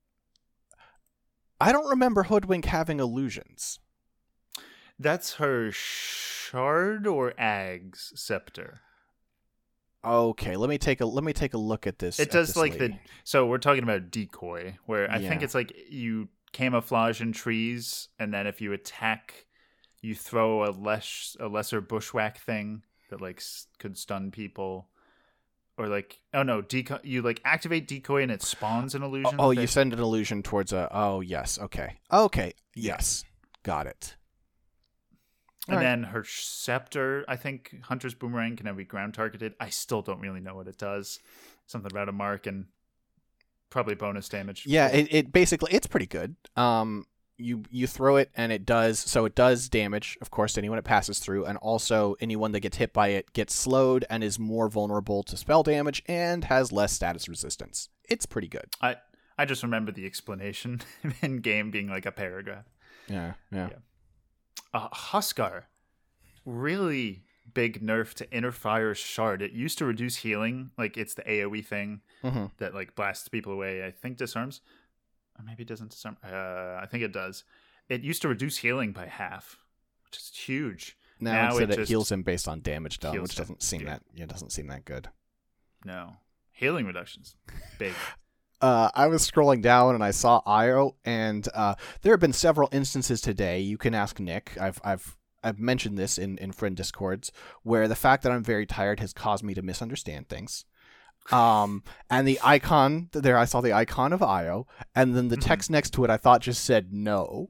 I don't remember Hoodwink having illusions. That's her shard or Ag's scepter. Okay, let me take a let me take a look at this. It at does this like lady. the so we're talking about decoy, where I think Yeah. it's like you camouflage in trees, and then if you attack, you throw a less a lesser bushwhack thing that like s- could stun people. or like oh no, decoy. You like activate decoy and it spawns an illusion. Oh, that- you send an illusion towards a. Oh, yes. Okay. Okay. Yes. Got it. And All right. then her scepter, I think Hunter's Boomerang can now be ground targeted. I still don't really know what it does. Something about a mark and probably bonus damage. Yeah, it, it basically it's pretty good. Um, you you throw it and it does so it does damage, of course, to anyone it passes through, and also anyone that gets hit by it gets slowed and is more vulnerable to spell damage and has less status resistance. It's pretty good. I I just remember the explanation in game being like a paragraph. Yeah, yeah. Yeah. Uh, Huskar, really big nerf to Inner Fire's Shard. It used to reduce healing, like it's the AoE thing Mm-hmm. that like blasts people away. I think disarms, or maybe it doesn't disarm. Uh, I think it does. It used to reduce healing by half, which is huge. Now, Now instead it it, just heals him based on damage done, heals which him, doesn't seem yeah. that yeah doesn't seem that good. No healing reductions, big. Uh, I was scrolling down and I saw Io, and uh, there have been several instances today. You can ask Nick. I've I've I've mentioned this in, in friend discords where the fact that I'm very tired has caused me to misunderstand things. Um, and the icon there, I saw the icon of Io, and then the Mm-hmm. text next to it, I thought just said no,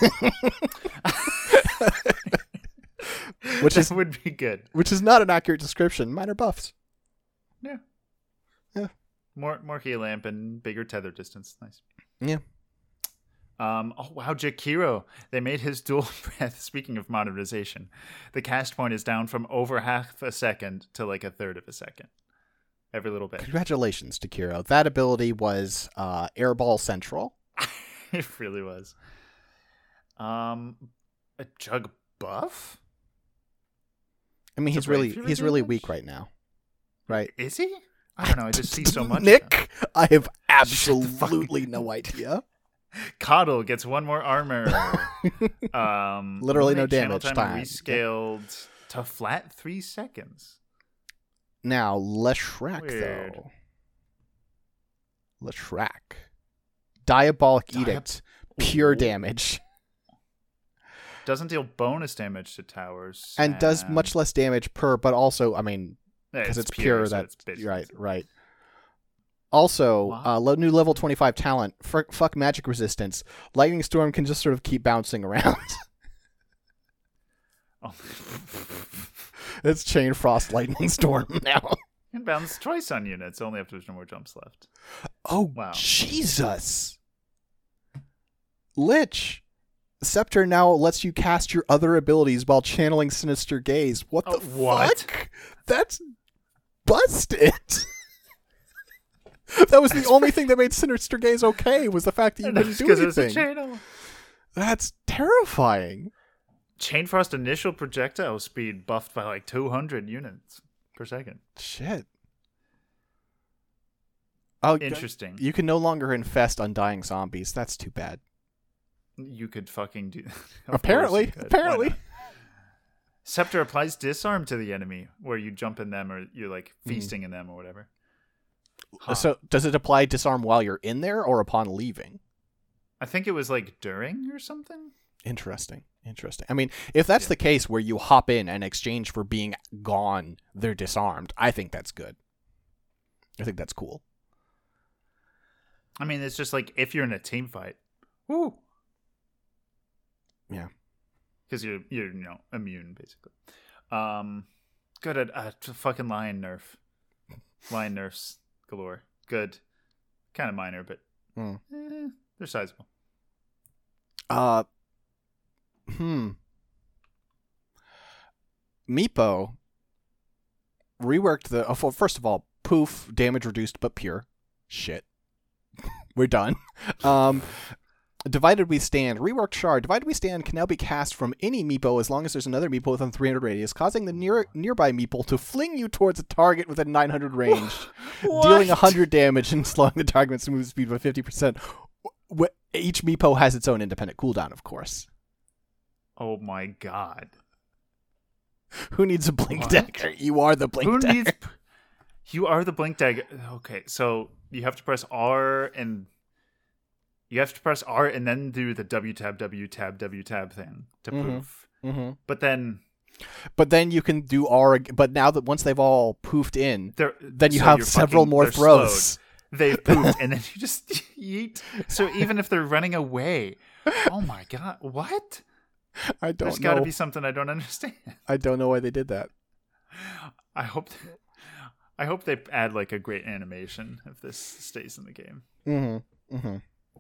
which That is would be good. which is not an accurate description. Minor buffs. Yeah. Yeah. More more heal lamp and bigger tether distance. Nice. Yeah. Um. Oh wow, Jakiro. They made his dual breath. Speaking of modernization, the cast point is down from over half a second to like a third of a second. Every little bit. Congratulations to Kiro. That ability was uh, Airball Central. It really was. Um, a jug buff. I mean, To he's really breakthrough he's really damage? weak right now, right? Is he? I don't know. I just see so much. of him. Nick, I have Shut the fuck absolutely no idea. Coddle gets one more armor. um, Literally no eliminate channel damage time time. Rescaled to flat three seconds. Now, Leshrac, Weird. though. Leshrac. Diabolic Diab- Edict. Pure Ooh. damage. Doesn't deal bonus damage to towers. And does much less damage per, but also, I mean, Yeah, because it's, pure, so that, it's basically- right, right. Also, Wow. uh, lo- new level twenty-five talent. F- fuck magic resistance. Lightning Storm can just sort of keep bouncing around. Oh. It's Chain Frost Lightning Storm now. It bounces twice on units, only if there's no more jumps left. Oh, Wow. Jesus. Lich. Scepter now lets you cast your other abilities while channeling Sinister Gaze. What the Oh, what? fuck? That's busted. That was the only thing that made Sinister Gaze okay, was the fact that you And couldn't that's do 'cause it was a anything. channel. That's terrifying. Chainfrost initial projectile speed buffed by like two hundred units per second. Shit. Oh, Interesting. you can no longer infest undying zombies. That's too bad. You could fucking do. Of Apparently, course you could. Why apparently. not? Scepter applies disarm to the enemy, where you jump in them or you're like feasting in them or whatever. Huh. So, does it apply disarm while you're in there or upon leaving? I think it was like during or something. Interesting. Interesting. I mean, if that's Yeah. the case where you hop in and exchange for being gone, they're disarmed, I think that's good. I think that's cool. I mean, it's just like if you're in a team fight, woo, Yeah. because you're you're you know immune basically. Um, good at uh, t- fucking lion nerf, lion nerfs galore. Good, kind of minor, but Hmm. eh, they're sizable. Uh, hmm. Meepo reworked the. Oh, well, first of all, poof, damage reduced but pure. Shit. We're done. Um, Divided We Stand. Reworked Shard. Divided We Stand can now be cast from any Meepo as long as there's another Meepo within three hundred radius, causing the near nearby Meeple to fling you towards a target within nine hundred range, dealing one hundred damage and slowing the target's move speed by fifty percent. Wh- Each Meepo has its own independent cooldown, of course. Oh my god! Who needs a blink What? dagger? You are the blink Who dagger. needs? You are the blink dagger. Okay, so you have to press R and you have to press R and then do the W tab, W tab, W tab thing to Mhm. poof. Mm-hmm. But then But then you can do aura. But now that once they've all poofed in, They're, then you so have you're several fucking- more they're throws. slowed. They've pooped, and then you just yeet. So even if they're running away, oh my god, what? I don't There's know. got to be something I don't understand. I don't know why they did that. I hope, I hope they add like a great animation if this stays in the game. Mm-hmm. Mm-hmm.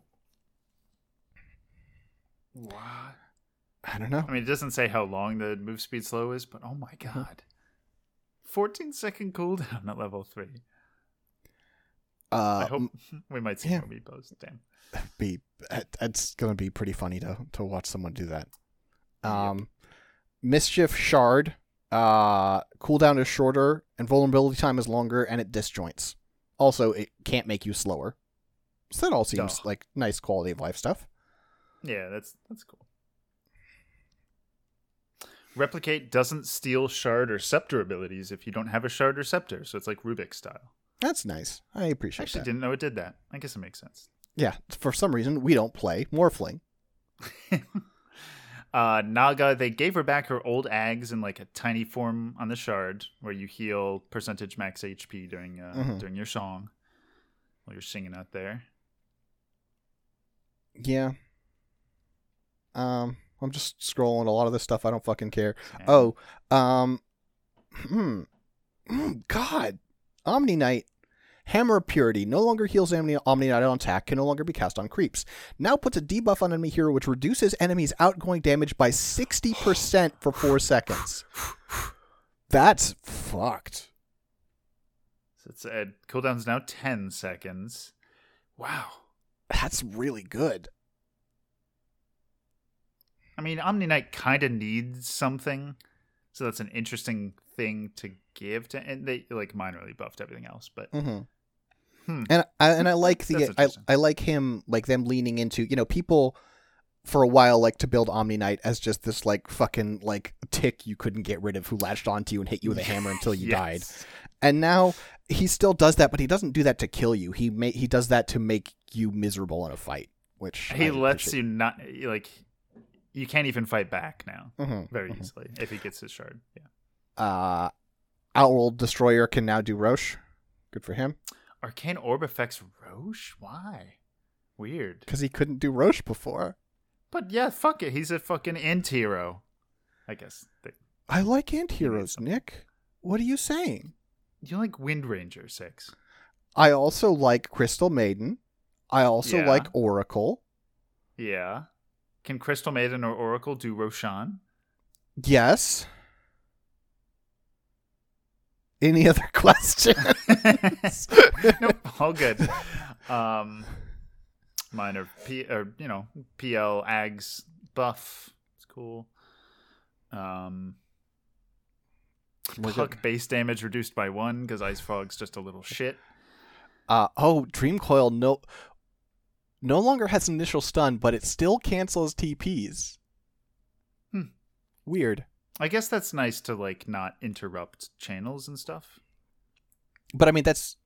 What? I don't know. I mean, it doesn't say how long the move speed slow is, but oh my god, fourteen second cooldown at level three. Uh, I hope we might see yeah. more repos. Damn. be it's gonna be pretty funny to to watch someone do that. Um, Mischief Shard, uh, cooldown is shorter and vulnerability time is longer, and it disjoints. Also, it can't make you slower. So that all seems Oh. like nice quality of life stuff. Yeah, that's that's cool. Replicate doesn't steal shard or scepter abilities if you don't have a shard or scepter, so it's like Rubik style. That's nice. I appreciate I actually that. didn't know it did that. I guess it makes sense. Yeah, for some reason we don't play Morphling. uh, Naga, they gave her back her old ags in like a tiny form on the shard, where you heal percentage max H P during uh, Mhm. during your song while you're singing out there. Yeah. Um, I'm just scrolling a lot of this stuff. I don't fucking care. Yeah. Oh, um, hmm, Mm, God, Omni Knight, Hammer of Purity no longer heals Omni, Omni Knight on attack, can no longer be cast on creeps. Now puts a debuff on enemy hero, which reduces enemies' outgoing damage by sixty percent for four seconds. That's fucked. So it's uh, cooldown's now ten seconds. Wow. That's really good. I mean, Omni Knight kind of needs something, so that's an interesting thing to give to. And they like minorly buffed everything else, but Mm-hmm. Hmm. And I and I like That's the I, interesting. I like him like them leaning into, you know, people for a while like to build Omni Knight as just this like fucking like tick you couldn't get rid of who latched onto you and hit you with a hammer until you Yes. died. And now he still does that, but he doesn't do that to kill you. He ma- he does that to make you miserable in a fight, which He I lets appreciate. you not like you can't even fight back now Mhm, very mhm. easily if he gets his shard. Yeah. Uh, Outworld Destroyer can now do Roche. Good for him Arcane Orb affects Roche? Why? Weird. because he couldn't do Roche before. But yeah, fuck it. He's a fucking anti-hero. I guess. They, I like anti-heroes, something. Nick. What are you saying? you like Wind Ranger six. I also like Crystal Maiden. I also Yeah. like Oracle. Yeah. Can Crystal Maiden or Oracle do Roshan? Yes. Any other questions? Nope, all good. Um, mine are P or you know P L Ags buff. It's cool. Um, We're Puck good. base damage reduced by one because Ice Frog's just a little shit. Uh, oh, Dream Coil no, no longer has initial stun, but it still cancels T Ps. Hmm. Weird. I guess that's nice to like not interrupt channels and stuff. But I mean, that's,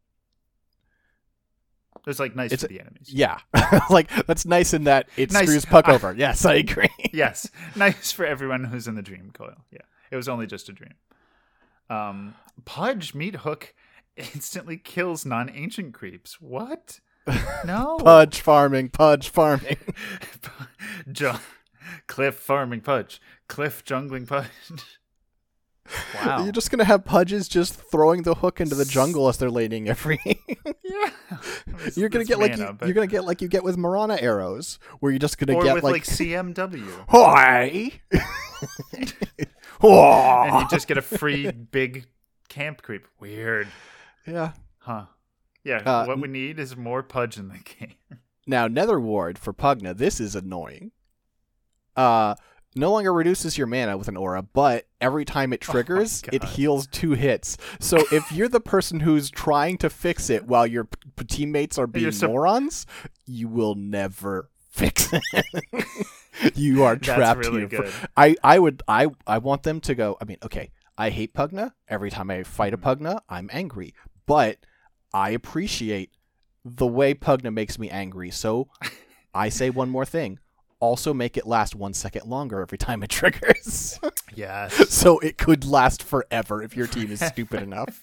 It's like nice It's for a- the enemies. yeah. Like, that's nice in that it Nice. screws Puck I- over. Yes, I agree. Yes, nice for everyone who's in the dream coil. Yeah, it was only just a dream. Um, Pudge Meat Hook instantly kills non-ancient creeps. What? No. Pudge farming, Pudge farming. Ju- Cliff farming Pudge. Cliff jungling Pudge. Wow. You're just going to have Pudges just throwing the hook into the jungle as they're laning every... Yeah. You're gonna It's get like mana, you, but- you're gonna get like you get with Marana arrows, where you're just gonna or get with like, like, C M W, hi, and you just get a free big camp creep. Weird, yeah. huh? Yeah. Uh, what we need is more Pudge in the game. Now Nether Ward for Pugna. This is annoying. Uh, no longer reduces your mana with an aura, but every time it triggers, it God. heals two hits. So if you're the person who's trying to fix it while your p- p- teammates are being You're so- morons, you will never fix it. You are trapped That's really here. for- good. I, I would I I want them to go. I mean, okay, I hate Pugna. Every time I fight a Pugna, I'm angry. But I appreciate the way Pugna makes me angry. So I say one more thing. Also make it last one second longer every time it triggers. Yes. So it could last forever if your team is stupid enough.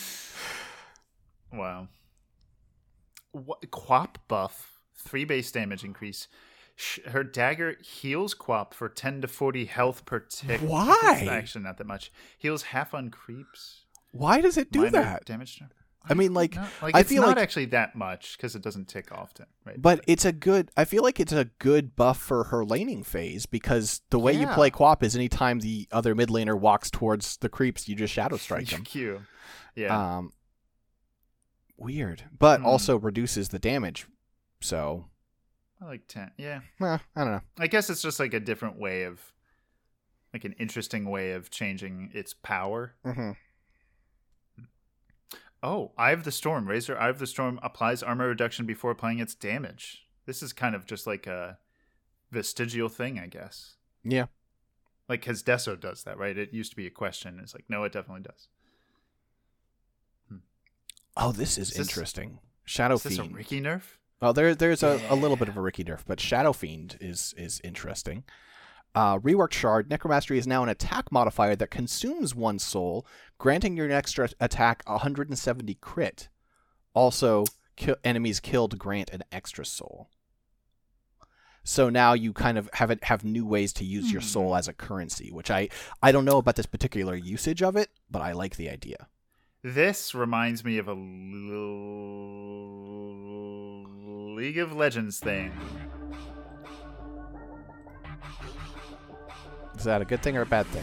Wow. What, Quap buff, three base damage increase. Sh- her dagger heals Quap for ten to forty health per tick. Why? It's actually not that much. Heals half on creeps. Why does it do Minor that? Damage. I mean, like, No, like I it's feel not like, actually that much because it doesn't tick often, right? but it's a good. I feel like it's a good buff for her laning phase because the way you Yeah. play Quap is anytime the other mid laner walks towards the creeps, you just shadow strike them. Q. Yeah. Um, weird, but Hmm. also reduces the damage. So, I like ten. Yeah. eh, I don't know. I guess it's just like a different way of, like an interesting way of changing its power. Mm-hmm. Oh, Eye of the Storm. Razor Eye of the Storm applies armor reduction before applying its damage. This is kind of just like a vestigial thing, I guess. Yeah. Like, because Deso does that, right? It used to be a question. It's like, no, it definitely does. Oh, this is, Is this- interesting. Shadow Is this a Fiend. Ricky nerf? Oh, there, there's a, a little bit of a Ricky nerf, but Shadow Fiend is is interesting. Uh, reworked Shard. Necromastery is now an attack modifier that consumes one soul, granting your next a- attack one hundred seventy crit. Also, ki- enemies killed grant an extra soul. So now you kind of have it, have new ways to use your soul as a currency, which I, I don't know about this particular usage of it, but I like the idea. This reminds me of a l- League of Legends thing. Is that a good thing or a bad thing?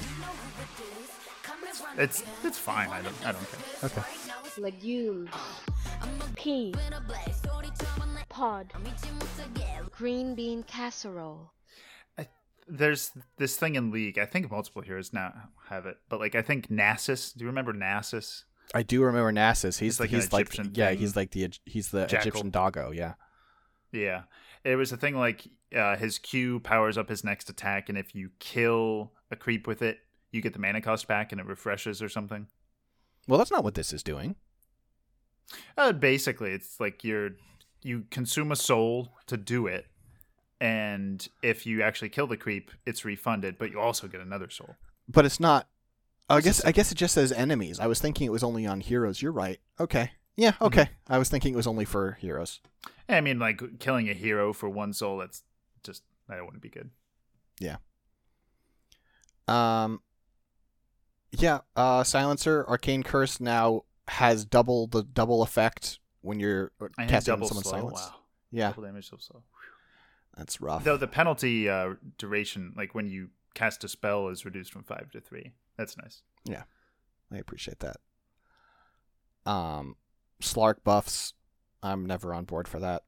It's it's fine. I don't I don't care. Okay. Legume, pea, pod, green bean casserole. There's this thing in League. I think multiple heroes now have it, but like I think Nasus. Do you remember Nasus? I do remember Nasus. He's It's like he's an like Egyptian yeah, thing. he's like the he's the Jackal. Egyptian doggo. Yeah. Yeah, it was a thing like uh, his Q powers up his next attack, and if you kill a creep with it, you get the mana cost back, and it refreshes or something. Well, that's not what this is doing. Uh, basically, it's like you're you consume a soul to do it, and if you actually kill the creep, it's refunded, but you also get another soul. But it's not. I It's guess just- I guess it just says enemies. I was thinking it was only on heroes. You're right. Okay. Yeah. Okay. I was thinking it was only for heroes. I mean, like killing a hero for one soul. That's just that wouldn't be good. Um. Yeah. Uh. Silencer Arcane Curse now has double the double effect when you're I had casting double someone's slow. silence. Wow, Yeah. double damage so slow. That's rough. Though the penalty uh, duration, like when you cast a spell, is reduced from five to three. That's nice. I appreciate that. Um, Slark buffs. I'm never on board for that.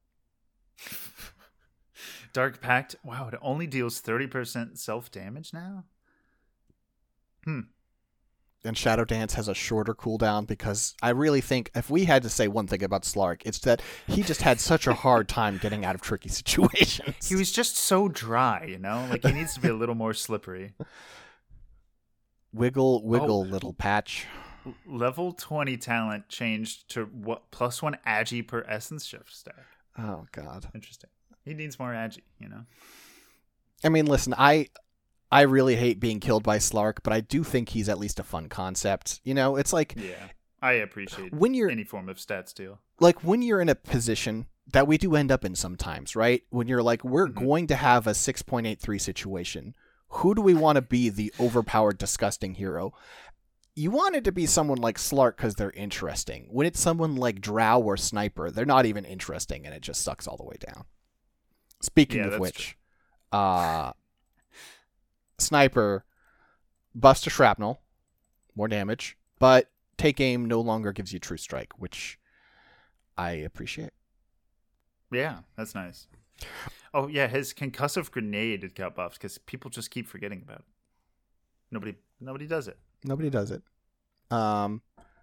Dark Pact. Wow, it only deals thirty percent self damage now. Hmm. And Shadow Dance has a shorter cooldown because I really think if we had to say one thing about Slark, it's that he just had such a hard time getting out of tricky situations. He was just so dry, you know. Like he needs to be a little more slippery. Wiggle, wiggle, Oh. little patch. Level twenty talent changed to what plus one agi per essence shift stack. Oh God. Interesting. He needs more agi, you know. I mean, listen, I I really hate being killed by Slark, but I do think he's at least a fun concept. You know, it's like Yeah, I appreciate when you're any form of stat steal. like when you're in a position that we do end up in sometimes, right? When you're like, we're Mhm. going to have a six point eight three situation. Who do we want to be the overpowered, disgusting hero? You want it to be someone like Slark because they're interesting. When it's someone like Drow or Sniper, they're not even interesting, and it just sucks all the way down. Speaking Yeah, of that's which, uh, Sniper, bust a shrapnel, more damage, but take aim no longer gives you true strike, which I appreciate. Yeah, that's nice. Oh yeah, his concussive grenade got buffed because people just keep forgetting about it. Nobody, nobody does it. Nobody does it. Um,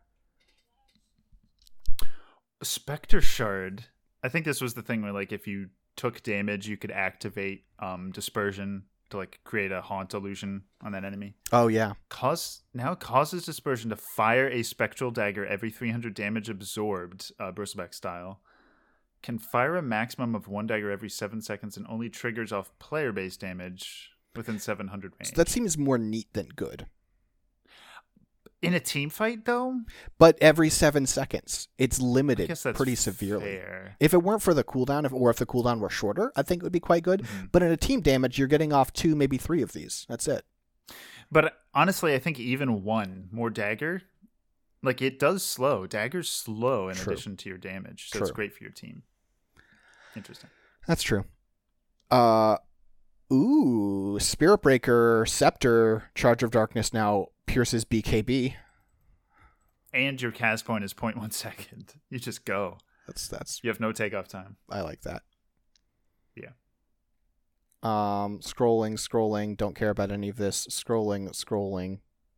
Spectre Shard. I think this was the thing where, like, if you took damage, you could activate um, Dispersion to like create a haunt illusion on that enemy. oh yeah, Cause now causes Dispersion to fire a spectral dagger every three hundred damage absorbed, uh, Bristleback style. Can fire a maximum of one dagger every seven seconds and only triggers off player-based damage. within seven hundred range. So that seems more neat than good. In a team fight, though? But every seven seconds, it's I limited guess that's pretty severely. fair. If it weren't for the cooldown, if, or if the cooldown were shorter, I think it would be quite good. Mhm. But in a team damage, you're getting off two, maybe three of these. That's it. But honestly, I think even one more dagger, like it does slow. Dagger's slow in True. addition to your damage, so it's True. great for your team. Interesting. That's true. Uh, ooh, Spirit Breaker, Scepter, Charge of Darkness now pierces B K B. And your cast point is zero point one second. You just go. That's that's. You have no takeoff time. I like that. Yeah. Um, scrolling, scrolling. Don't care about any of this. Scrolling, scrolling.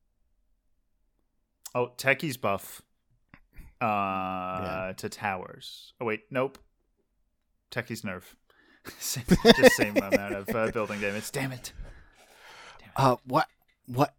Oh, Techie's buff uh, to towers. Oh, wait. Nope. Techie's nerf. same, just same amount of uh, building damage. Damn it. Damn it. Uh, what? What?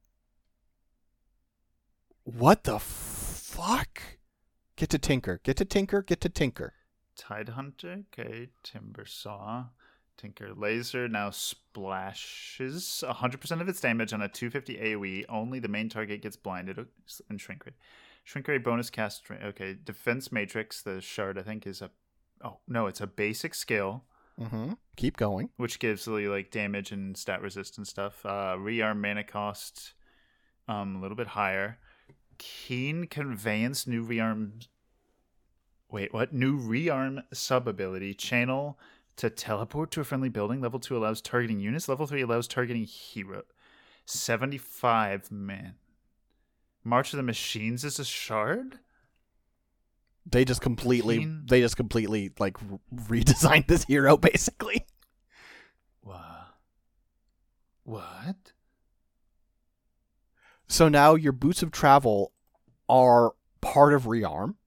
What the fuck? Get to Tinker. Get to Tinker. Get to Tinker. Tidehunter. Okay. Timber Saw. Tinker Laser now splashes one hundred percent of its damage on a two fifty AoE. Only the main target gets blinded and shrink rate. Shrink rate bonus cast. Okay. Defense Matrix. The shard, I think, is a. Oh, no. It's a basic skill. Mm-hmm. Keep going. Which gives you like damage and stat resist and stuff. Uh, rearm mana cost um, a little bit higher. Keen Conveyance, new rearm. Wait, what? New rearm sub ability. Channel to teleport to a friendly building. Level two allows targeting units. Level three allows targeting hero. seventy-five, man. March of the Machines is a shard? They just completely, Keen- they just completely like re- redesigned this hero, basically. What? What? So now your boots of travel are part of rearm.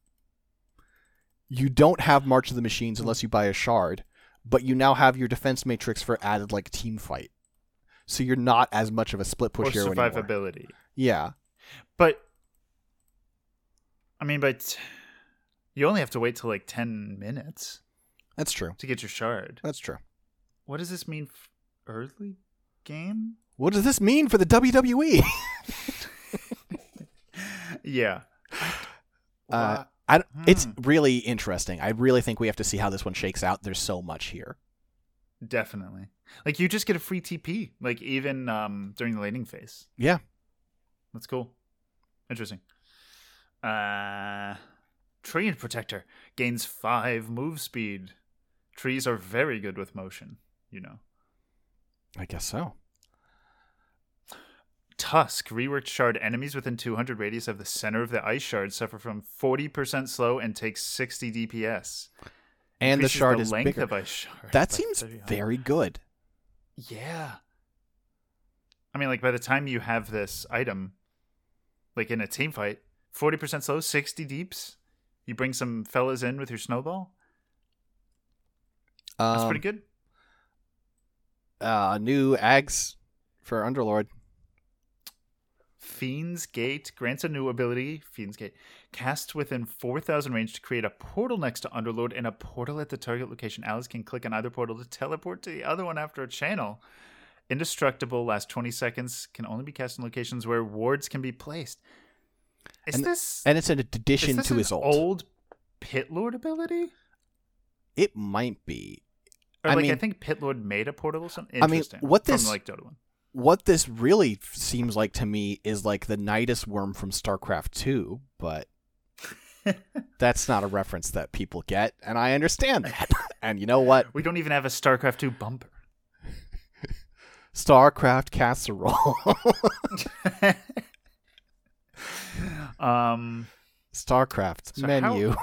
You don't have March of the Machines unless you buy a shard, but you now have your defense matrix for added like team fight. So you're not as much of a split push Or hero anymore. survivability. Yeah. But, I mean, but you only have to wait till like ten minutes That's true. to get your shard. That's true. What does this mean f- early game? What does this mean for the W W E? Yeah. uh, I, it's Hmm. really interesting. I really think we have to see how this one shakes out. There's so much here. Definitely. Like, you just get a free T P, like, even um, during the laning phase. Yeah. That's cool. Interesting. Uh, Tree Protector gains five move speed. Trees are very good with motion, you know. I guess so. Tusk, reworked shard. Enemies within two hundred radius of the center of the ice shard suffer from forty percent slow and take sixty D P S. And the Increases shard the is length bigger. of ice shard That by seems thirty. very good. Yeah. I mean, like, by the time you have this item, like in a team fight, forty percent slow, sixty deeps, you bring some fellas in with your snowball. That's Um, pretty good. Uh, new Ags for Underlord. Fiend's Gate grants a new ability, Fiend's Gate. Cast within four thousand range to create a portal next to Underlord and a portal at the target location. Allies can click on either portal to teleport to the other one after a channel. Indestructible, lasts twenty seconds, can only be cast in locations where wards can be placed. Is And- this And it's an is addition this to an his ult. old Pit Lord ability? It might be. Or I like I mean- think Pit Lord made a portal or something. I mean, Interesting. what this- from like Dota one. What this really f- seems like to me is like the Nidus worm from StarCraft two, but that's not a reference that people get, and I understand that. And you know what? We don't even have a StarCraft two bumper. StarCraft casserole. um, StarCraft So menu.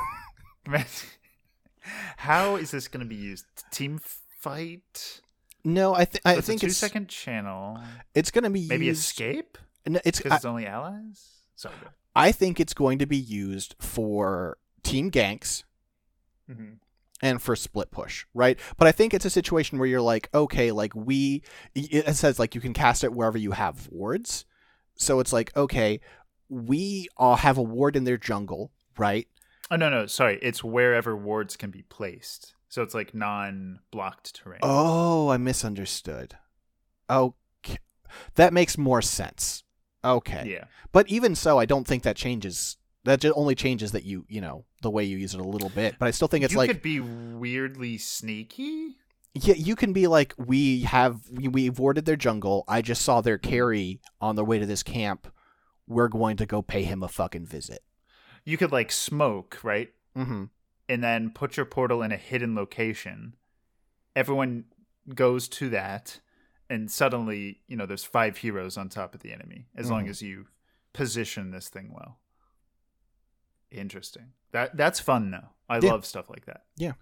how is this going to be used? Team fight? No, I, th- I It's think a it's two-second channel. it's going to be Maybe used. escape No, it's. because I, it's only allies. Sorry. go I think it's going to be used for team ganks ahead. Mhm. and for split push, right? But I think it's a situation where you're like, okay, like we, it says like you can cast it wherever you have wards. So it's like, okay, we all have a ward in their jungle, right? Oh no, no, sorry. It's wherever wards can be placed. So it's like non-blocked terrain. Oh, I misunderstood. Okay. That makes more sense. Okay. Yeah. But even so, I don't think that changes. That just only changes that you, you know, the way you use it a little bit. But I still think it's you like... You could be weirdly sneaky? Yeah, you can be like, we have... We, we avoided their jungle. I just saw their carry on their way to this camp. We're going to go pay him a fucking visit. You could, like, smoke, right? Mm-hmm. And then put your portal in a hidden location. Everyone goes to that, and suddenly, you know, there's five heroes on top of the enemy, as mm-hmm. long as you position this thing well. Interesting. That That's fun, though. I yeah. love stuff like that. Yeah.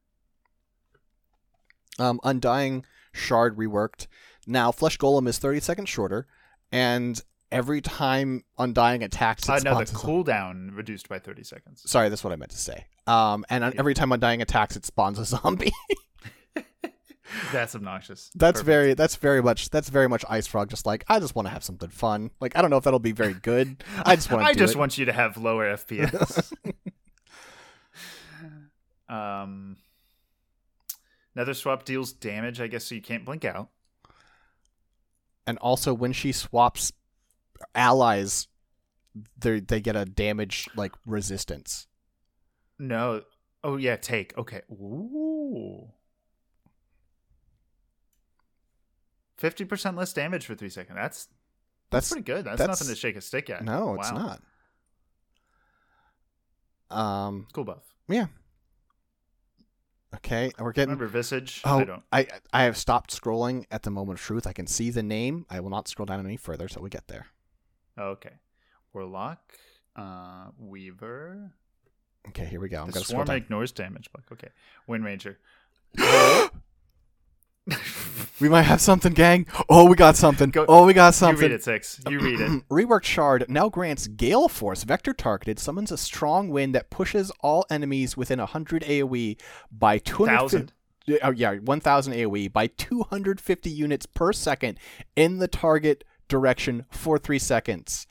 Um, Undying Shard reworked. Now, Flesh Golem is thirty seconds shorter, and every time Undying attacks, it uh, no, the spawns... cooldown reduced by thirty seconds. Sorry, that's what I meant to say. Um, and yeah. every time Undying attacks, it spawns a zombie. That's obnoxious. That's Perfect. very that's very much that's very much Ice Frog. Just like, I just want to have something fun. Like, I don't know if that'll be very good. I just want to I do just it. want you to have lower F P S. um, Nether Swap deals damage, I guess, so you can't blink out. And also, when she swaps allies, they they get a damage like resistance. No. Oh yeah, take. Okay. Ooh. fifty percent less damage for three seconds. That's, that's, that's pretty good. That's, that's nothing to shake a stick at. No, wow. it's not. Um, cool buff. Yeah. Okay, we're getting... Remember Visage? Oh, I don't. I, I have stopped scrolling at the moment of truth. I can see the name. I will not scroll down any further till we get there. Okay. Warlock, uh, Weaver. Okay, here we go. I'm the going to scroll Swarm down. ignores damage block. Okay. Wind Ranger. We might have something, gang. Oh, we got something. Go, oh, we got something. You read it, Six. You read it. Reworked Shard now grants Gale Force, vector targeted, summons a strong wind that pushes all enemies within one hundred AoE by two hundred fifty... Thousand? Oh, yeah, one thousand AoE by two hundred fifty units per second in the target direction for three seconds.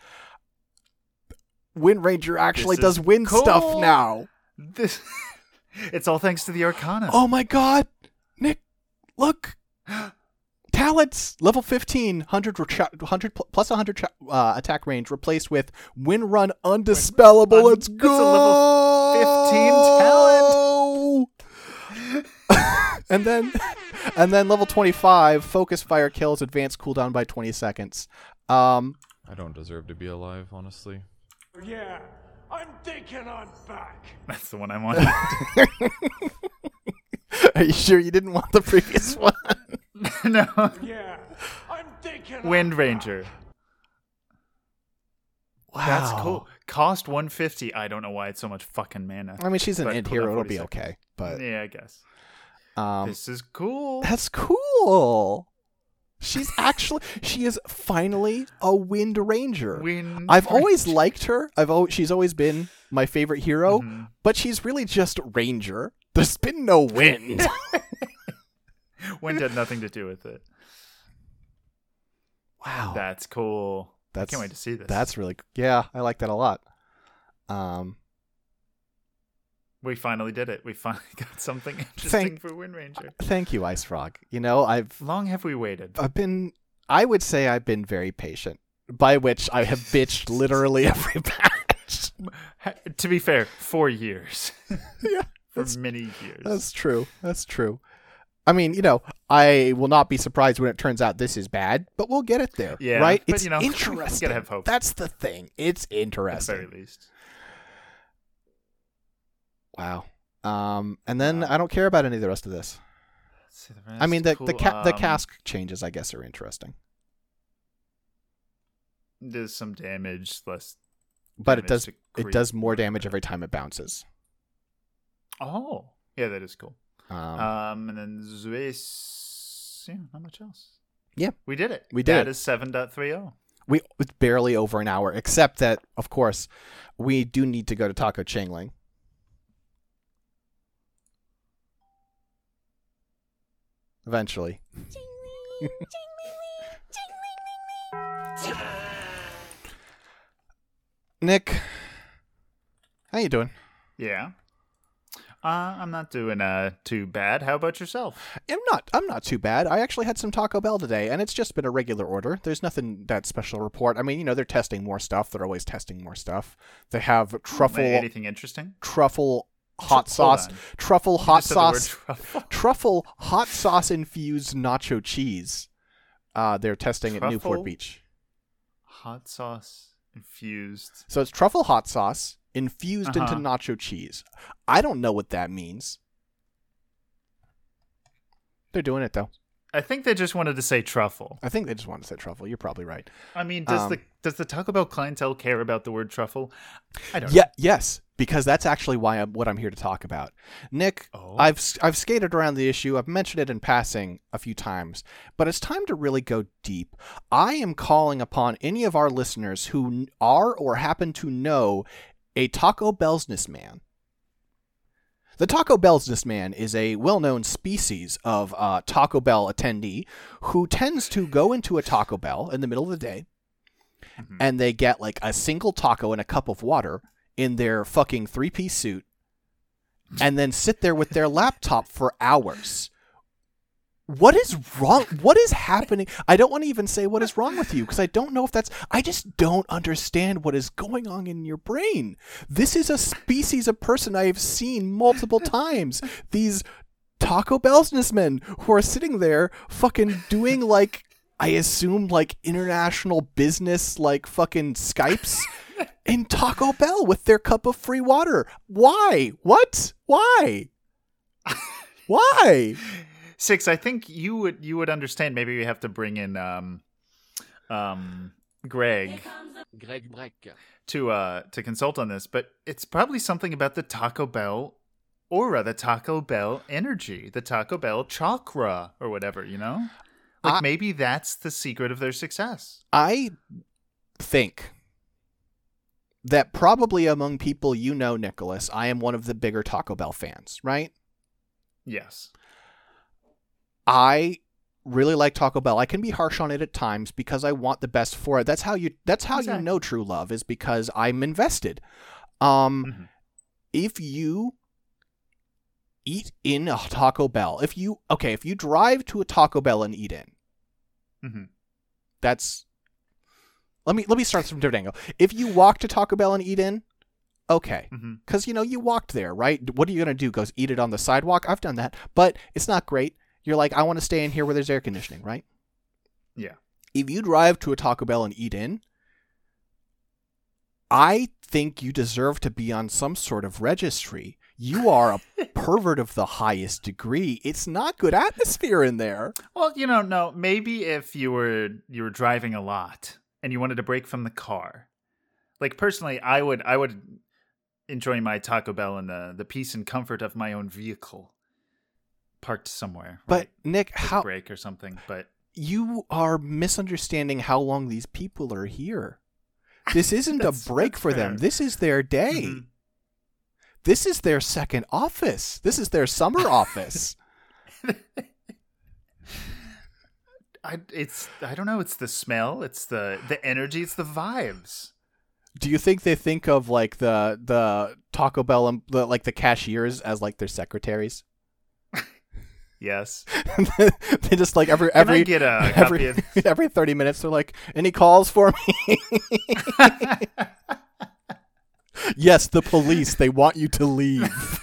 Wind Ranger actually does wind cool. stuff now. This, it's all thanks to the Arcana. Oh my god! Nick, look! Talents! Level fifteen, one hundred, one hundred plus one hundred uh, attack range replaced with Wind Run Undispellable. Un- Let's go! fifteen talent! and then and then level twenty-five, Focus Fire kills, advanced cooldown by twenty seconds. Um, I don't deserve to be alive, honestly. Yeah, I'm thinking I'm back. That's the one I wanted. Are you sure you didn't want the previous one? No. Yeah, I'm thinking Wind I'm Ranger. back. Wow. That's cool. Cost one fifty. I don't know why it's so much fucking mana. I mean, she's an But int cooldown hero. It'll forty be seconds. okay. But Yeah, I guess. um, This is cool. that's cool. She's actually, she is finally a Wind Ranger. Wind I've Ranger. always liked her. I've always, she's always been my favorite hero, Mhm. but she's really just Ranger. There's been no wind. Wind had nothing to do with it. Wow. That's cool. That's, I can't wait to see this. That's really, yeah, I like that a lot. Um, We finally did it. We finally got something interesting Thank- for Wind Ranger. thank you, Ice Frog. You know, I've, Long have we waited? I've been, I would say I've been very patient, by which I have bitched literally every patch. To be fair, four years. Yeah. For That's- many years. That's true. That's true. I mean, you know, I will not be surprised when it turns out this is bad, but we'll get it there. Yeah, right? but, It's you know, interesting. gotta have hope. That's the thing. It's At the interesting. very least. Wow. Um, and then Wow. I don't care about any of the rest of this. Let's see the I mean, the rest. the Cool. ca- the Um, cask changes, I guess, are interesting, There's some damage, less. but it damage does to it creep. does more damage every time it bounces. Oh, yeah, that is cool. Um, Um, and then Zeus. Yeah, not much else. Yeah. we did it. We did That it. is seven point three oh. we it's barely over an hour, except that, of course, we do need to go to Taco Changling. Eventually. Nick, how you doing? Yeah. Uh, I'm not doing uh too bad. How about yourself? I'm not. I'm not too bad. I actually had some Taco Bell today, and it's just been a regular order. There's nothing that special to report. I mean, you know, they're testing more stuff. They're always testing more stuff. They have truffle, Anything interesting? truffle hot Tru- sauce, hold on. truffle You hot just said the word sauce, truffle. truffle hot sauce infused nacho cheese. Uh, they're testing at Truffle? Newport Beach. Hot sauce infused. So it's truffle hot sauce infused Uh-huh. into nacho cheese. I don't know what that means. They're doing it though. I think they just wanted to say truffle. I think they just wanted to say truffle. You're probably right. I mean, does Um, the does the Taco Bell clientele care about the word truffle? I don't Yeah, yes, because that's actually why I'm what I'm here to talk about. Nick, Oh. I've I've skated around the issue. I've mentioned it in passing a few times, but it's time to really go deep. I am calling upon any of our listeners who are or happen to know a Taco Bellsness man. The Taco Bellsness man is a well-known species of uh, Taco Bell attendee who tends to go into a Taco Bell in the middle of the day, Mhm. and they get like a single taco and a cup of water in their fucking three-piece suit, and then sit there with their laptop for hours. What is wrong? What is happening? I don't want to even say what is wrong with you because I don't know if that's... I just don't understand what is going on in your brain. This is a species of person I have seen multiple times. These Taco Bellsnessmen who are sitting there fucking doing like, I assume like international business like fucking Skypes in Taco Bell with their cup of free water. Why? What? Why? Why? Six, I think you would you would understand. Maybe we have to bring in um, um, Greg Greg Breck. to uh to consult on this, but it's probably something about the Taco Bell aura, the Taco Bell energy, the Taco Bell chakra, or whatever. You know, like I- maybe that's the secret of their success. I think that probably among people you know, Nicholas, I am one of the bigger Taco Bell fans, right? Yes. I really like Taco Bell. I can be harsh on it at times because I want the best for it. That's how you that's how Exactly. you know true love is because I'm invested. Um Mhm. if you eat in a Taco Bell, if you okay, if you drive to a Taco Bell and eat in, Mhm. that's let me let me start from a different angle. If you walk to Taco Bell and eat in, okay. Mhm. Because, you know, you walked there, right? What are you going to do? Goes eat it on the sidewalk? I've done that. But it's not great. You're like, I want to stay in here where there's air conditioning, right? Yeah. If you drive to a Taco Bell and eat in, I think you deserve to be on some sort of registry. You are a pervert of the highest degree. It's not good atmosphere in there. Well, you know, no, maybe if you were you were driving a lot and you wanted to break from the car. Like personally, I would I would enjoy my Taco Bell in the the peace and comfort of my own vehicle, parked somewhere. But right? Nick, Take a how break or something. But you are misunderstanding how long these people are here. This isn't a That's- break that's for them. fair. This is their day. Mhm. This is their second office. This is their summer office. I it's I don't know. It's the smell. It's the the energy. It's the vibes. Do you think they think of like the the Taco Bell and the, like the cashiers as like their secretaries? Yes. They just like every Can every I get a every copy of? every thirty minutes they're like, any calls for me? Yes, the police. They want you to leave.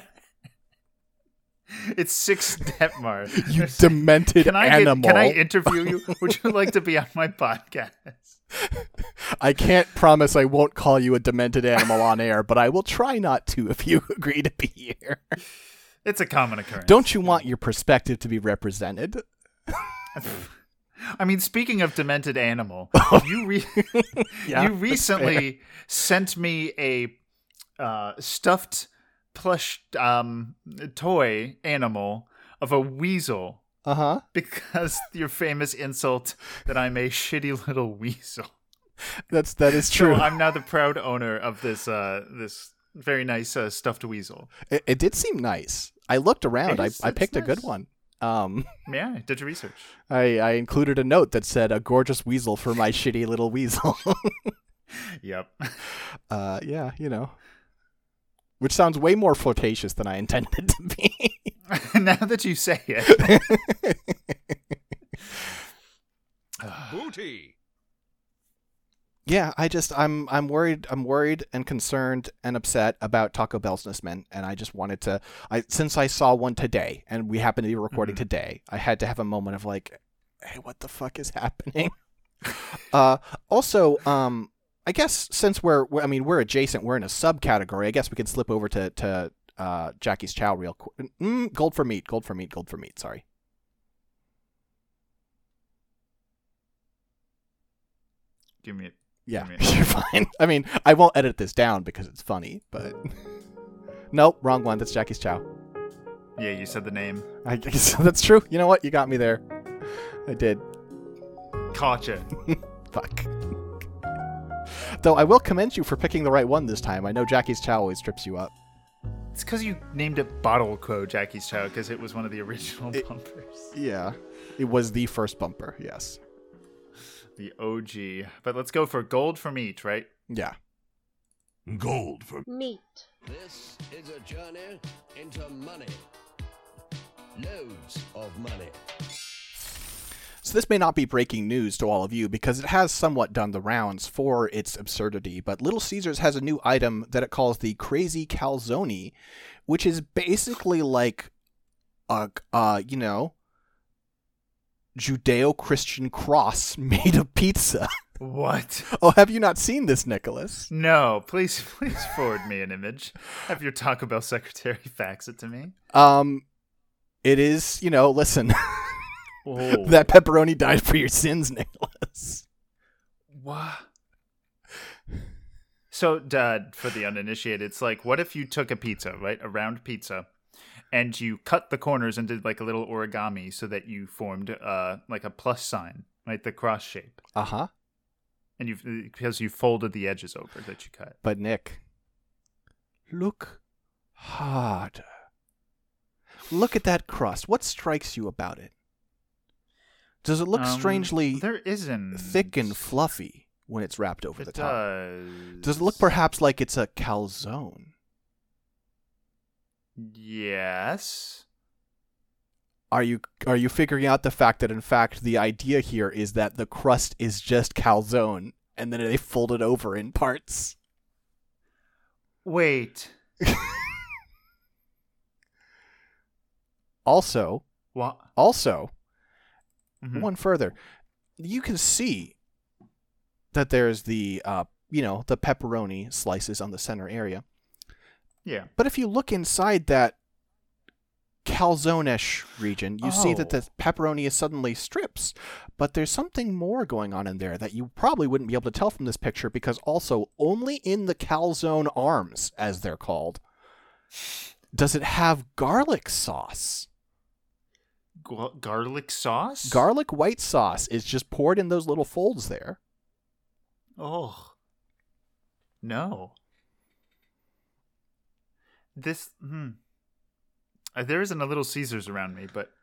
It's Six Detmar. You demented Can I animal. get, can I interview you? Would you like to be on my podcast? I can't promise I won't call you a demented animal on air, but I will try not to if you agree to be here. It's a common occurrence. Don't you want your perspective to be represented? I mean, speaking of demented animal, you re- Yeah, you that's recently sent me a uh, stuffed plush um, toy animal of a weasel Uh-huh. because your famous insult that I'm a shitty little weasel. That's that is true. So I'm now the proud owner of this uh, this very nice uh, stuffed weasel. It, it did seem nice. I looked around. It I, is- I it's picked a nice. good one. Um, Yeah, did your research. I, I included a note that said, a gorgeous weasel for my shitty little weasel. Yep. uh, yeah, you know. which sounds way more flirtatious than I intended it to be. Now that you say it. Booty. Yeah, I just I'm I'm worried I'm worried and concerned and upset about Taco Bellsnessmen, and I just wanted to I since I saw one today and we happen to be recording Mm-hmm. today, I had to have a moment of like, hey, what the fuck is happening? uh also, um I guess since we're, we're I mean we're adjacent, we're in a subcategory, I guess we can slip over to to uh Jackie's Chow real quick. Mm, gold for meat, gold for meat, gold for meat, sorry. Give me it. Yeah, Give me a- you're fine. I mean, I won't edit this down because it's funny, but nope, wrong one. That's Jackie's Chow. Yeah, you said the name. I guess that's true. You know what? You got me there. I did. Caught you. Fuck. Though I will commend you for picking the right one this time. I know Jackie's Chow always trips you up. It's because you named it Bottle Quo Jackie's Chow because it was one of the original It- bumpers. Yeah, it was the first bumper. Yes. The O G. But let's go for gold from each, right? Yeah. Gold for Meat. This is a journey into money. Loads of money. So this may not be breaking news to all of you because it has somewhat done the rounds for its absurdity, but Little Caesars has a new item that it calls the Crazy Calzone, which is basically like a, uh, you know, Judeo-Christian cross made of pizza. What? Oh, have you not seen this, Nicholas? No, please, please forward me an image. Have your Taco Bell secretary fax it to me. Um, it is, you know, listen, Oh, that pepperoni died for your sins, Nicholas. what? So, Dad, for the uninitiated, it's like, what if you took a pizza, right, a round pizza, and you cut the corners and did like a little origami so that you formed uh like a plus sign, right, the cross shape, Uh-huh. and you because you folded the edges over that you cut. But Nick, look harder. Look at that crust. What strikes you about it? Does it look Um, strangely there isn't thick and fluffy when it's wrapped over It the top? does. Does it look perhaps like it's a calzone? Yes. Are you are you figuring out the fact that in fact the idea here is that the crust is just calzone and then they fold it over in parts? Wait. Also, What? also, Mhm. one further, you can see that there's the uh, you know, the pepperoni slices on the center area. Yeah. But if you look inside that calzone-ish region, you see that Oh. the pepperoni is suddenly strips. But there's something more going on in there that you probably wouldn't be able to tell from this picture because also only in the calzone arms, as they're called, does it have garlic sauce. Gu- garlic sauce? Garlic white sauce is just poured in those little folds there. Oh. No. This. Hmm. Uh, there isn't a Little Caesars around me, but.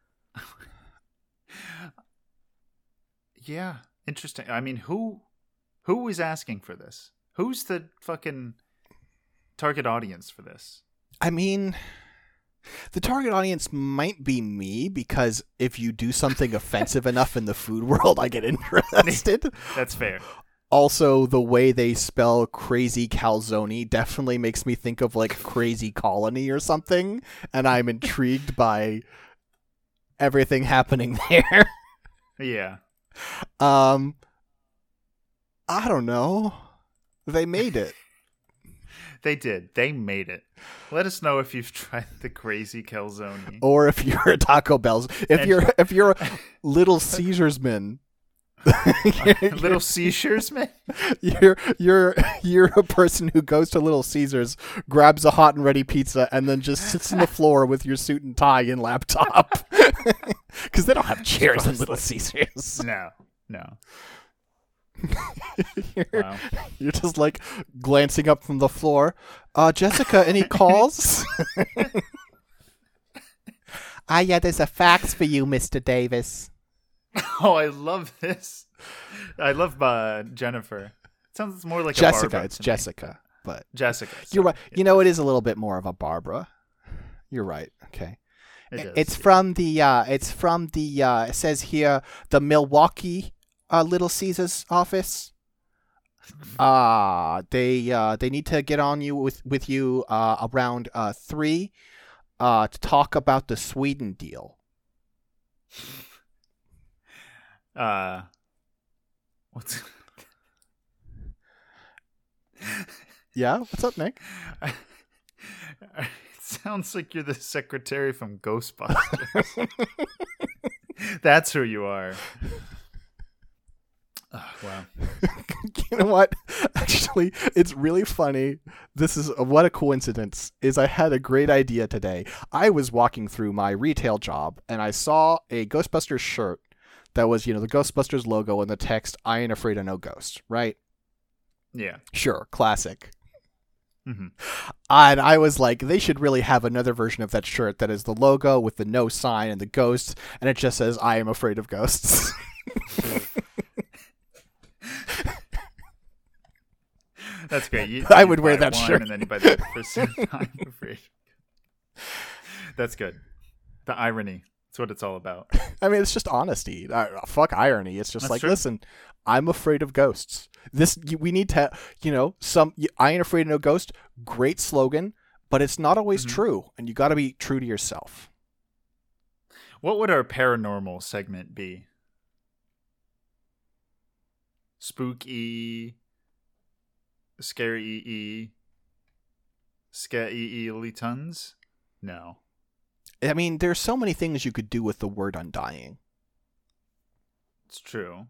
Yeah. Interesting. I mean, who. Who is asking for this? Who's the fucking target audience for this? I mean, the target audience might be me because if you do something offensive enough in the food world, I get interested. That's fair. Also, the way they spell crazy calzone definitely makes me think of like Crazy Colony or something, and I'm intrigued by everything happening there. Yeah. Um, I don't know. They made it. They did. They made it. Let us know if you've tried the crazy calzone. Or if you're a Taco Bell's, if And- you're if you're a Little Caesarsman. Little Seizures, man. You're you're you're a person who goes to Little Caesars, grabs a hot and ready pizza, and then just sits on the floor with your suit and tie and laptop, because they don't have chairs in Little Caesars. No, no. you're, Wow. you're just like glancing up from the floor. Uh, Jessica, any calls? Ah, yeah, there's a fax for you, Mister Davis. Oh, I love this. I love uh, Jennifer. It sounds more like a Jessica, Barbara it's to me. Jessica. but Jessica. you're sorry. right. You know, it is a little bit more of a Barbara. You're right. Okay. It is, It's yeah. from the. Uh, it's from the. Uh, it says here the Milwaukee uh, Little Caesars office. Uh they uh they need to get on you with with you uh around uh three uh to talk about the Sweden deal. Uh, what's Yeah, what's up, Nick? it sounds like you're the secretary from Ghostbusters. That's who you are. Oh, wow. You know what? Actually, it's really funny. This is what a coincidence. Is I had a great idea today. I was walking through my retail job and I saw a Ghostbusters shirt that was, you know, the Ghostbusters logo and the text "I ain't afraid of no ghost." Right? Yeah. Sure, classic. Mm-hmm. And I was like, they should really have another version of that shirt that is the logo with the no sign and the ghost, and it just says "I am afraid of ghosts." That's great. You, I you would wear buy that one shirt. And then you buy the percent. I'm afraid. That's good. The irony. That's what it's all about. I mean, it's just honesty. Uh, fuck irony. It's just That's like, true. listen, I'm afraid of ghosts. This you- we need to, you know, some. I ain't afraid of no ghost. Great slogan, but it's not always Mhm. true, and you got to be true to yourself. What would our paranormal segment be? Spooky, scary, e scary tons? No. I mean, there's so many things you could do with the word undying. It's true.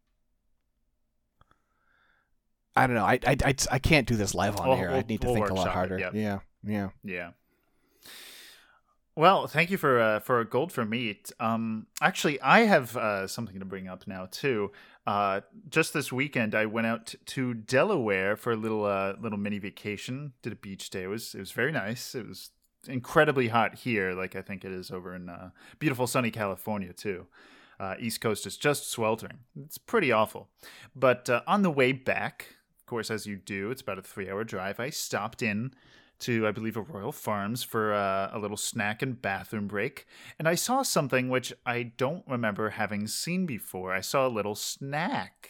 I don't know. I I, I, I can't do this live on We'll- air. we'll- I'd need to we'll think a lot workshop it, harder. yep. Yeah, yeah. Yeah. Well, thank you for uh, for gold for meat. Um, actually, I have uh, something to bring up now too. Uh, just this weekend, I went out t- to Delaware for a little uh, little mini vacation. Did a beach day. It was it was very nice. It was incredibly hot here, like I think it is over in uh, beautiful sunny California too. Uh, East Coast is just sweltering. It's pretty awful. But uh, on the way back, of course, as you do, it's about a three-hour drive. I stopped in to, I believe, a Royal Farms for uh, a little snack and bathroom break. And I saw something which I don't remember having seen before. I saw a little snack.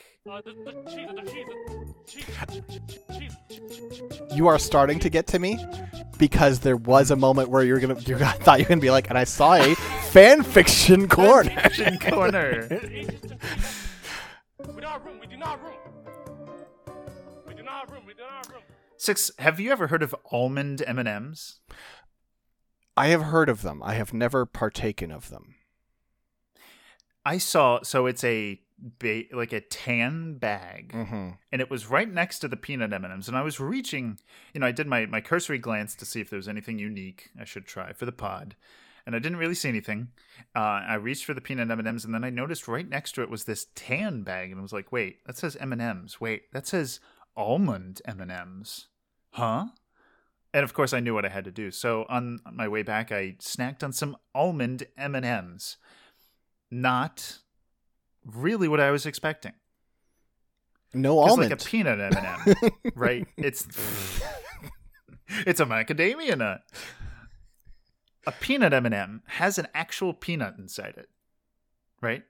You are starting to get to me because there was a moment where you're gonna you thought you were gonna be like, and I saw a fan fiction corner. Fiction corner. We do not have room. We do not have room. We do not have room. We do not have room. Six, have you ever heard of almond M and M's? I have heard of them. I have never partaken of them. I saw, so it's a ba- like a tan bag, Mm-hmm. and it was right next to the peanut M and M's. And I was reaching, you know, I did my, my cursory glance to see if there was anything unique I should try for the pod, and I didn't really see anything. Uh, I reached for the peanut M and M's, and then I noticed right next to it was this tan bag, and I was like, wait, that says M and M's. Wait, that says almond M and M's. Huh? And of course, I knew what I had to do. So on my way back, I snacked on some almond M and M's. Not really what I was expecting. No 'Cause almond. like a peanut M and M, right? It's it's a macadamia nut. A peanut M and M has an actual peanut inside it, right?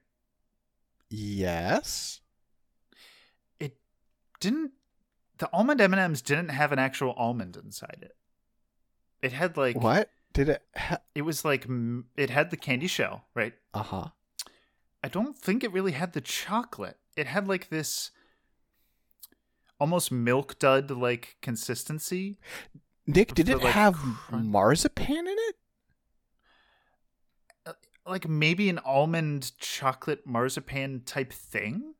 Yes. It didn't. The almond M and M's didn't have an actual almond inside it. It had like What did it? Ha- It was like m- it had the candy shell, right? uh huh. I don't think it really had the chocolate. It had like this almost milk dud like consistency. Nick, did The, it like, have crun- marzipan in it? Like maybe an almond chocolate marzipan type thing.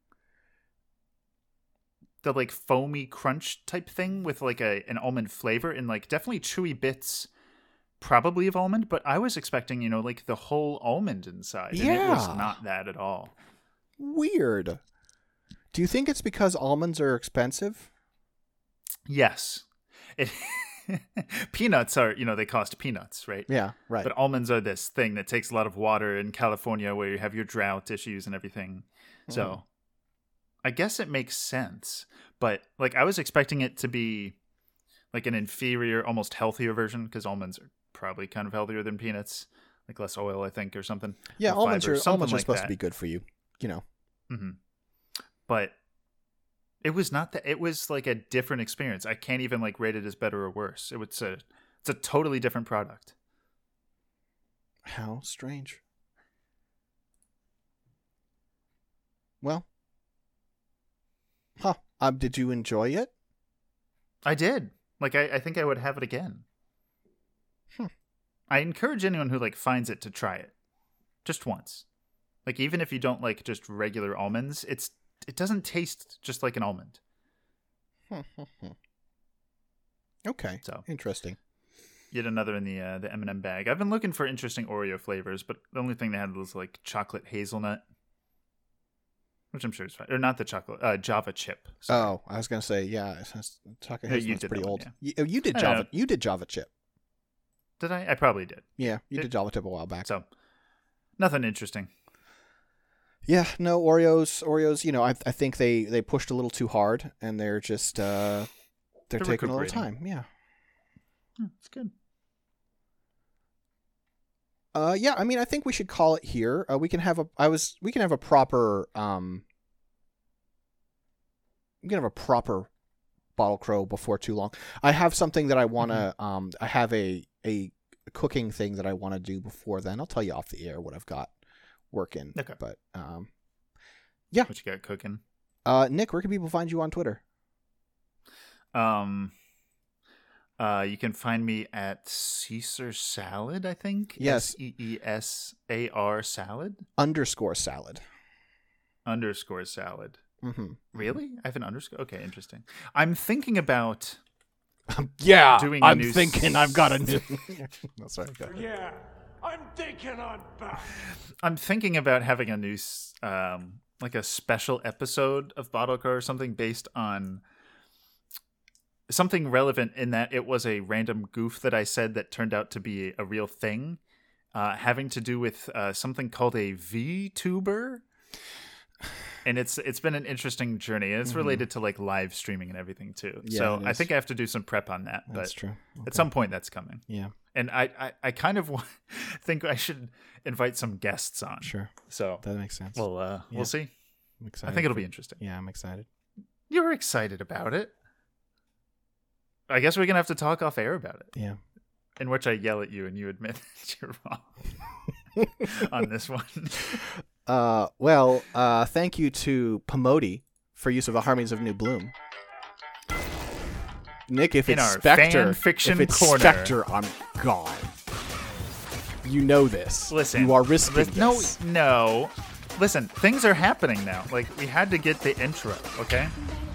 The like foamy crunch type thing with like a an almond flavor and like definitely chewy bits, probably of almond. But I was expecting, you know, like the whole almond inside, and it was Yeah. not that at all. Weird. Do you think it's because almonds are expensive? Yes, it. Peanuts are, you know, they cost peanuts, right? Yeah, right. But almonds are this thing that takes a lot of water in California where you have your drought issues and everything. So Mm. I guess it makes sense. But like I was expecting it to be like an inferior, almost healthier version, because almonds are probably kind of healthier than peanuts, like less oil, I think, or something. Yeah, Or almonds fiber, are something almonds are like supposed that. to be good for you. You know. hmm But it was not that. It was like a different experience. I can't even like rate it as better or worse. It was a, it's a totally different product. How strange. Well. Huh. Um, did you enjoy it? I did. Like, I, I think I would have it again. Hmm. I encourage anyone who like finds it to try it, just once. Like, even if you don't like just regular almonds, it's it doesn't taste just like an almond. Okay. So Interesting. yet another in the uh, the M and M bag. I've been looking for interesting Oreo flavors, but the only thing they had was like chocolate hazelnut, which I'm sure is fine. Or not the chocolate, uh, Java chip. Sorry. Oh, I was gonna say, yeah, it's- it's- chocolate Yeah, you hazelnut's did pretty that one, old. yeah. You, oh, you did I Java. know. You did Java chip. Did I? I probably did. Yeah, you It- did Java chip a while back. So nothing interesting. Yeah, no Oreos. Oreos, you know, I I think they they pushed a little too hard, and they're just uh they're, They're taking a little recuperating. time. Yeah. Hmm, it's good. Uh, yeah. I mean, I think we should call it here. Uh, we can have a. I was. We can have a proper. Um. We can have a proper Bottle Crow before too long. I have something that I want to. Mm-hmm. Um. I have a a cooking thing that I want to do before then. I'll tell you off the air what I've got working. Okay. But um. What you got cooking? Uh, Nick, where can people find you on Twitter? Um, uh, you can find me at Caesar Salad, I think. Yes. S E E S A R Salad Underscore salad. underscore salad. Mm-hmm. Really? I have an underscore. Okay, interesting. I'm thinking about. Yeah, Doing a I'm new thinking s- I've got a new. No, sorry. Go ahead. Yeah, I'm thinking on back. I'm thinking about having a new, s- um, like a special episode of Bottle Crow or something based on something relevant in that it was a random goof that I said that turned out to be a real thing, uh, having to do with uh, something called a VTuber. And it's it's been an interesting journey, and it's Mhm. related to like live streaming and everything too. Yeah, so it I is. think I have to do some prep on that. That's but true. Okay. at some point, that's coming. Yeah, And I, I, I kind of wa- think I should invite some guests on. sure. So That makes sense. well, uh, Yeah. we'll see. I'm I excited. think it'll for- be interesting. Yeah, I'm excited. You're excited about it. I guess we're gonna have to talk off air about it. Yeah. In which I yell at you and you admit that you're wrong on this one. Uh, well, uh, thank you to Pomodi for use of the Harmonies of New Bloom. Nick, if In it's our Spectre, fan fiction if it's corner. Spectre, I'm gone. You know this. Listen, you are risking lis- no, this. no. Listen, things are happening now. Like we had to get the intro, okay?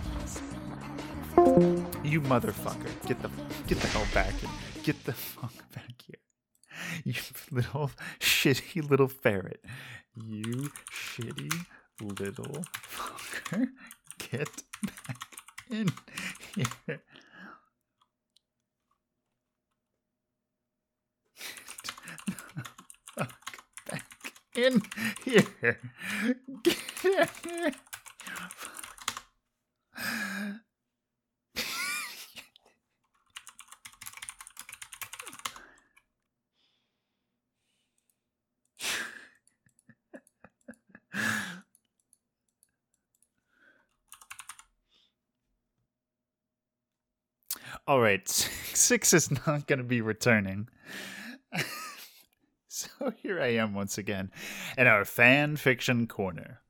You motherfucker, get the get the hell back here. Get the fuck back here. You little shitty little ferret. You shitty little fucker. Get back in here. Fuck back in here. Get here. All right, six is not going to be returning. So here I am once again in our fan fiction corner.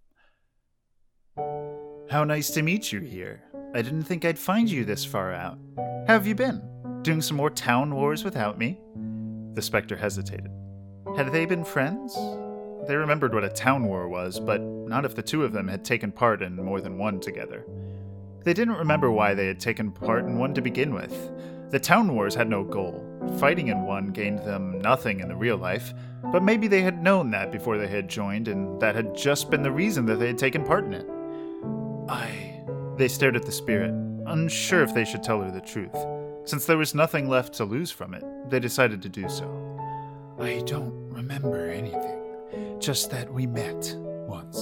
How nice to meet you here. I didn't think I'd find you this far out. How have you been? Doing some more town wars without me? The Spectre hesitated. Had they been friends? They remembered what a town war was, but not if the two of them had taken part in more than one together. They didn't remember why they had taken part in one to begin with. The town wars had no goal. Fighting in one gained them nothing in the real life, but maybe they had known that before they had joined, and that had just been the reason that they had taken part in it. I... They stared at the spirit, unsure if they should tell her the truth. Since there was nothing left to lose from it, they decided to do so. I don't remember anything, just that we met once.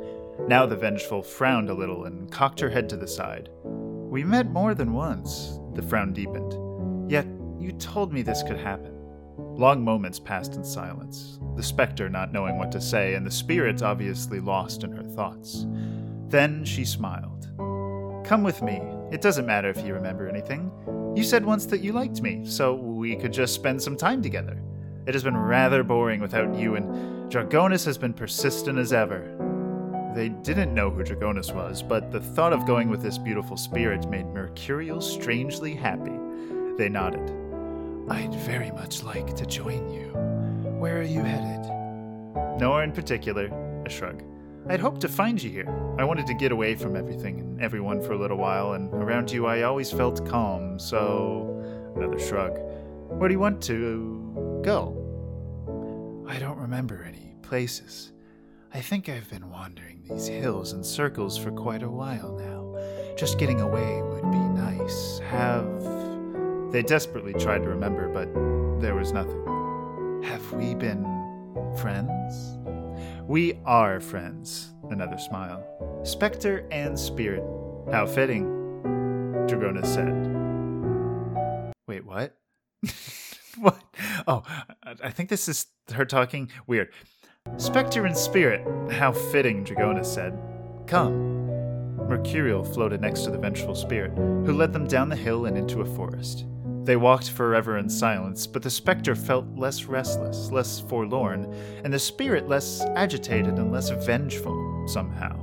Now the vengeful frowned a little and cocked her head to the side. We met more than once. The frown deepened. Yet, you told me this could happen. Long moments passed in silence, the specter not knowing what to say, and the spirit obviously lost in her thoughts. Then she smiled. Come with me. It doesn't matter if you remember anything. You said once that you liked me, so we could just spend some time together. It has been rather boring without you, and Dragonus has been persistent as ever. They didn't know who Dragonus was, but the thought of going with this beautiful spirit made Mercurial strangely happy. They nodded. I'd very much like to join you. Where are you headed? Nowhere in particular, a shrug. I'd hoped to find you here. I wanted to get away from everything and everyone for a little while, and around you I always felt calm, so... Another shrug. Where do you want to... go? I don't remember any places. I think I've been wandering these hills in circles for quite a while now. Just getting away would be nice. Have... They desperately tried to remember, but there was nothing. Have we been friends? We are friends, another smile. Spectre and spirit. How fitting, Dragonus said. Wait, what? What? Oh, I think this is her talking. Weird. Spectre and spirit. How fitting, Dragonus said. Come. Mercurial floated next to the vengeful spirit, who led them down the hill and into a forest. They walked forever in silence, but the spectre felt less restless, less forlorn, and the spirit less agitated and less vengeful, somehow.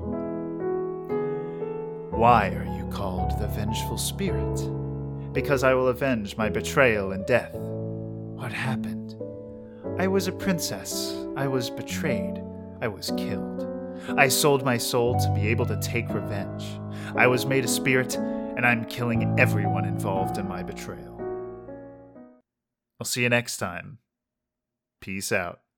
Why are you called the Vengeful Spirit? Because I will avenge my betrayal and death. What happened? I was a princess. I was betrayed. I was killed. I sold my soul to be able to take revenge. I was made a spirit, and I'm killing everyone involved in my betrayal. I'll see you next time. Peace out.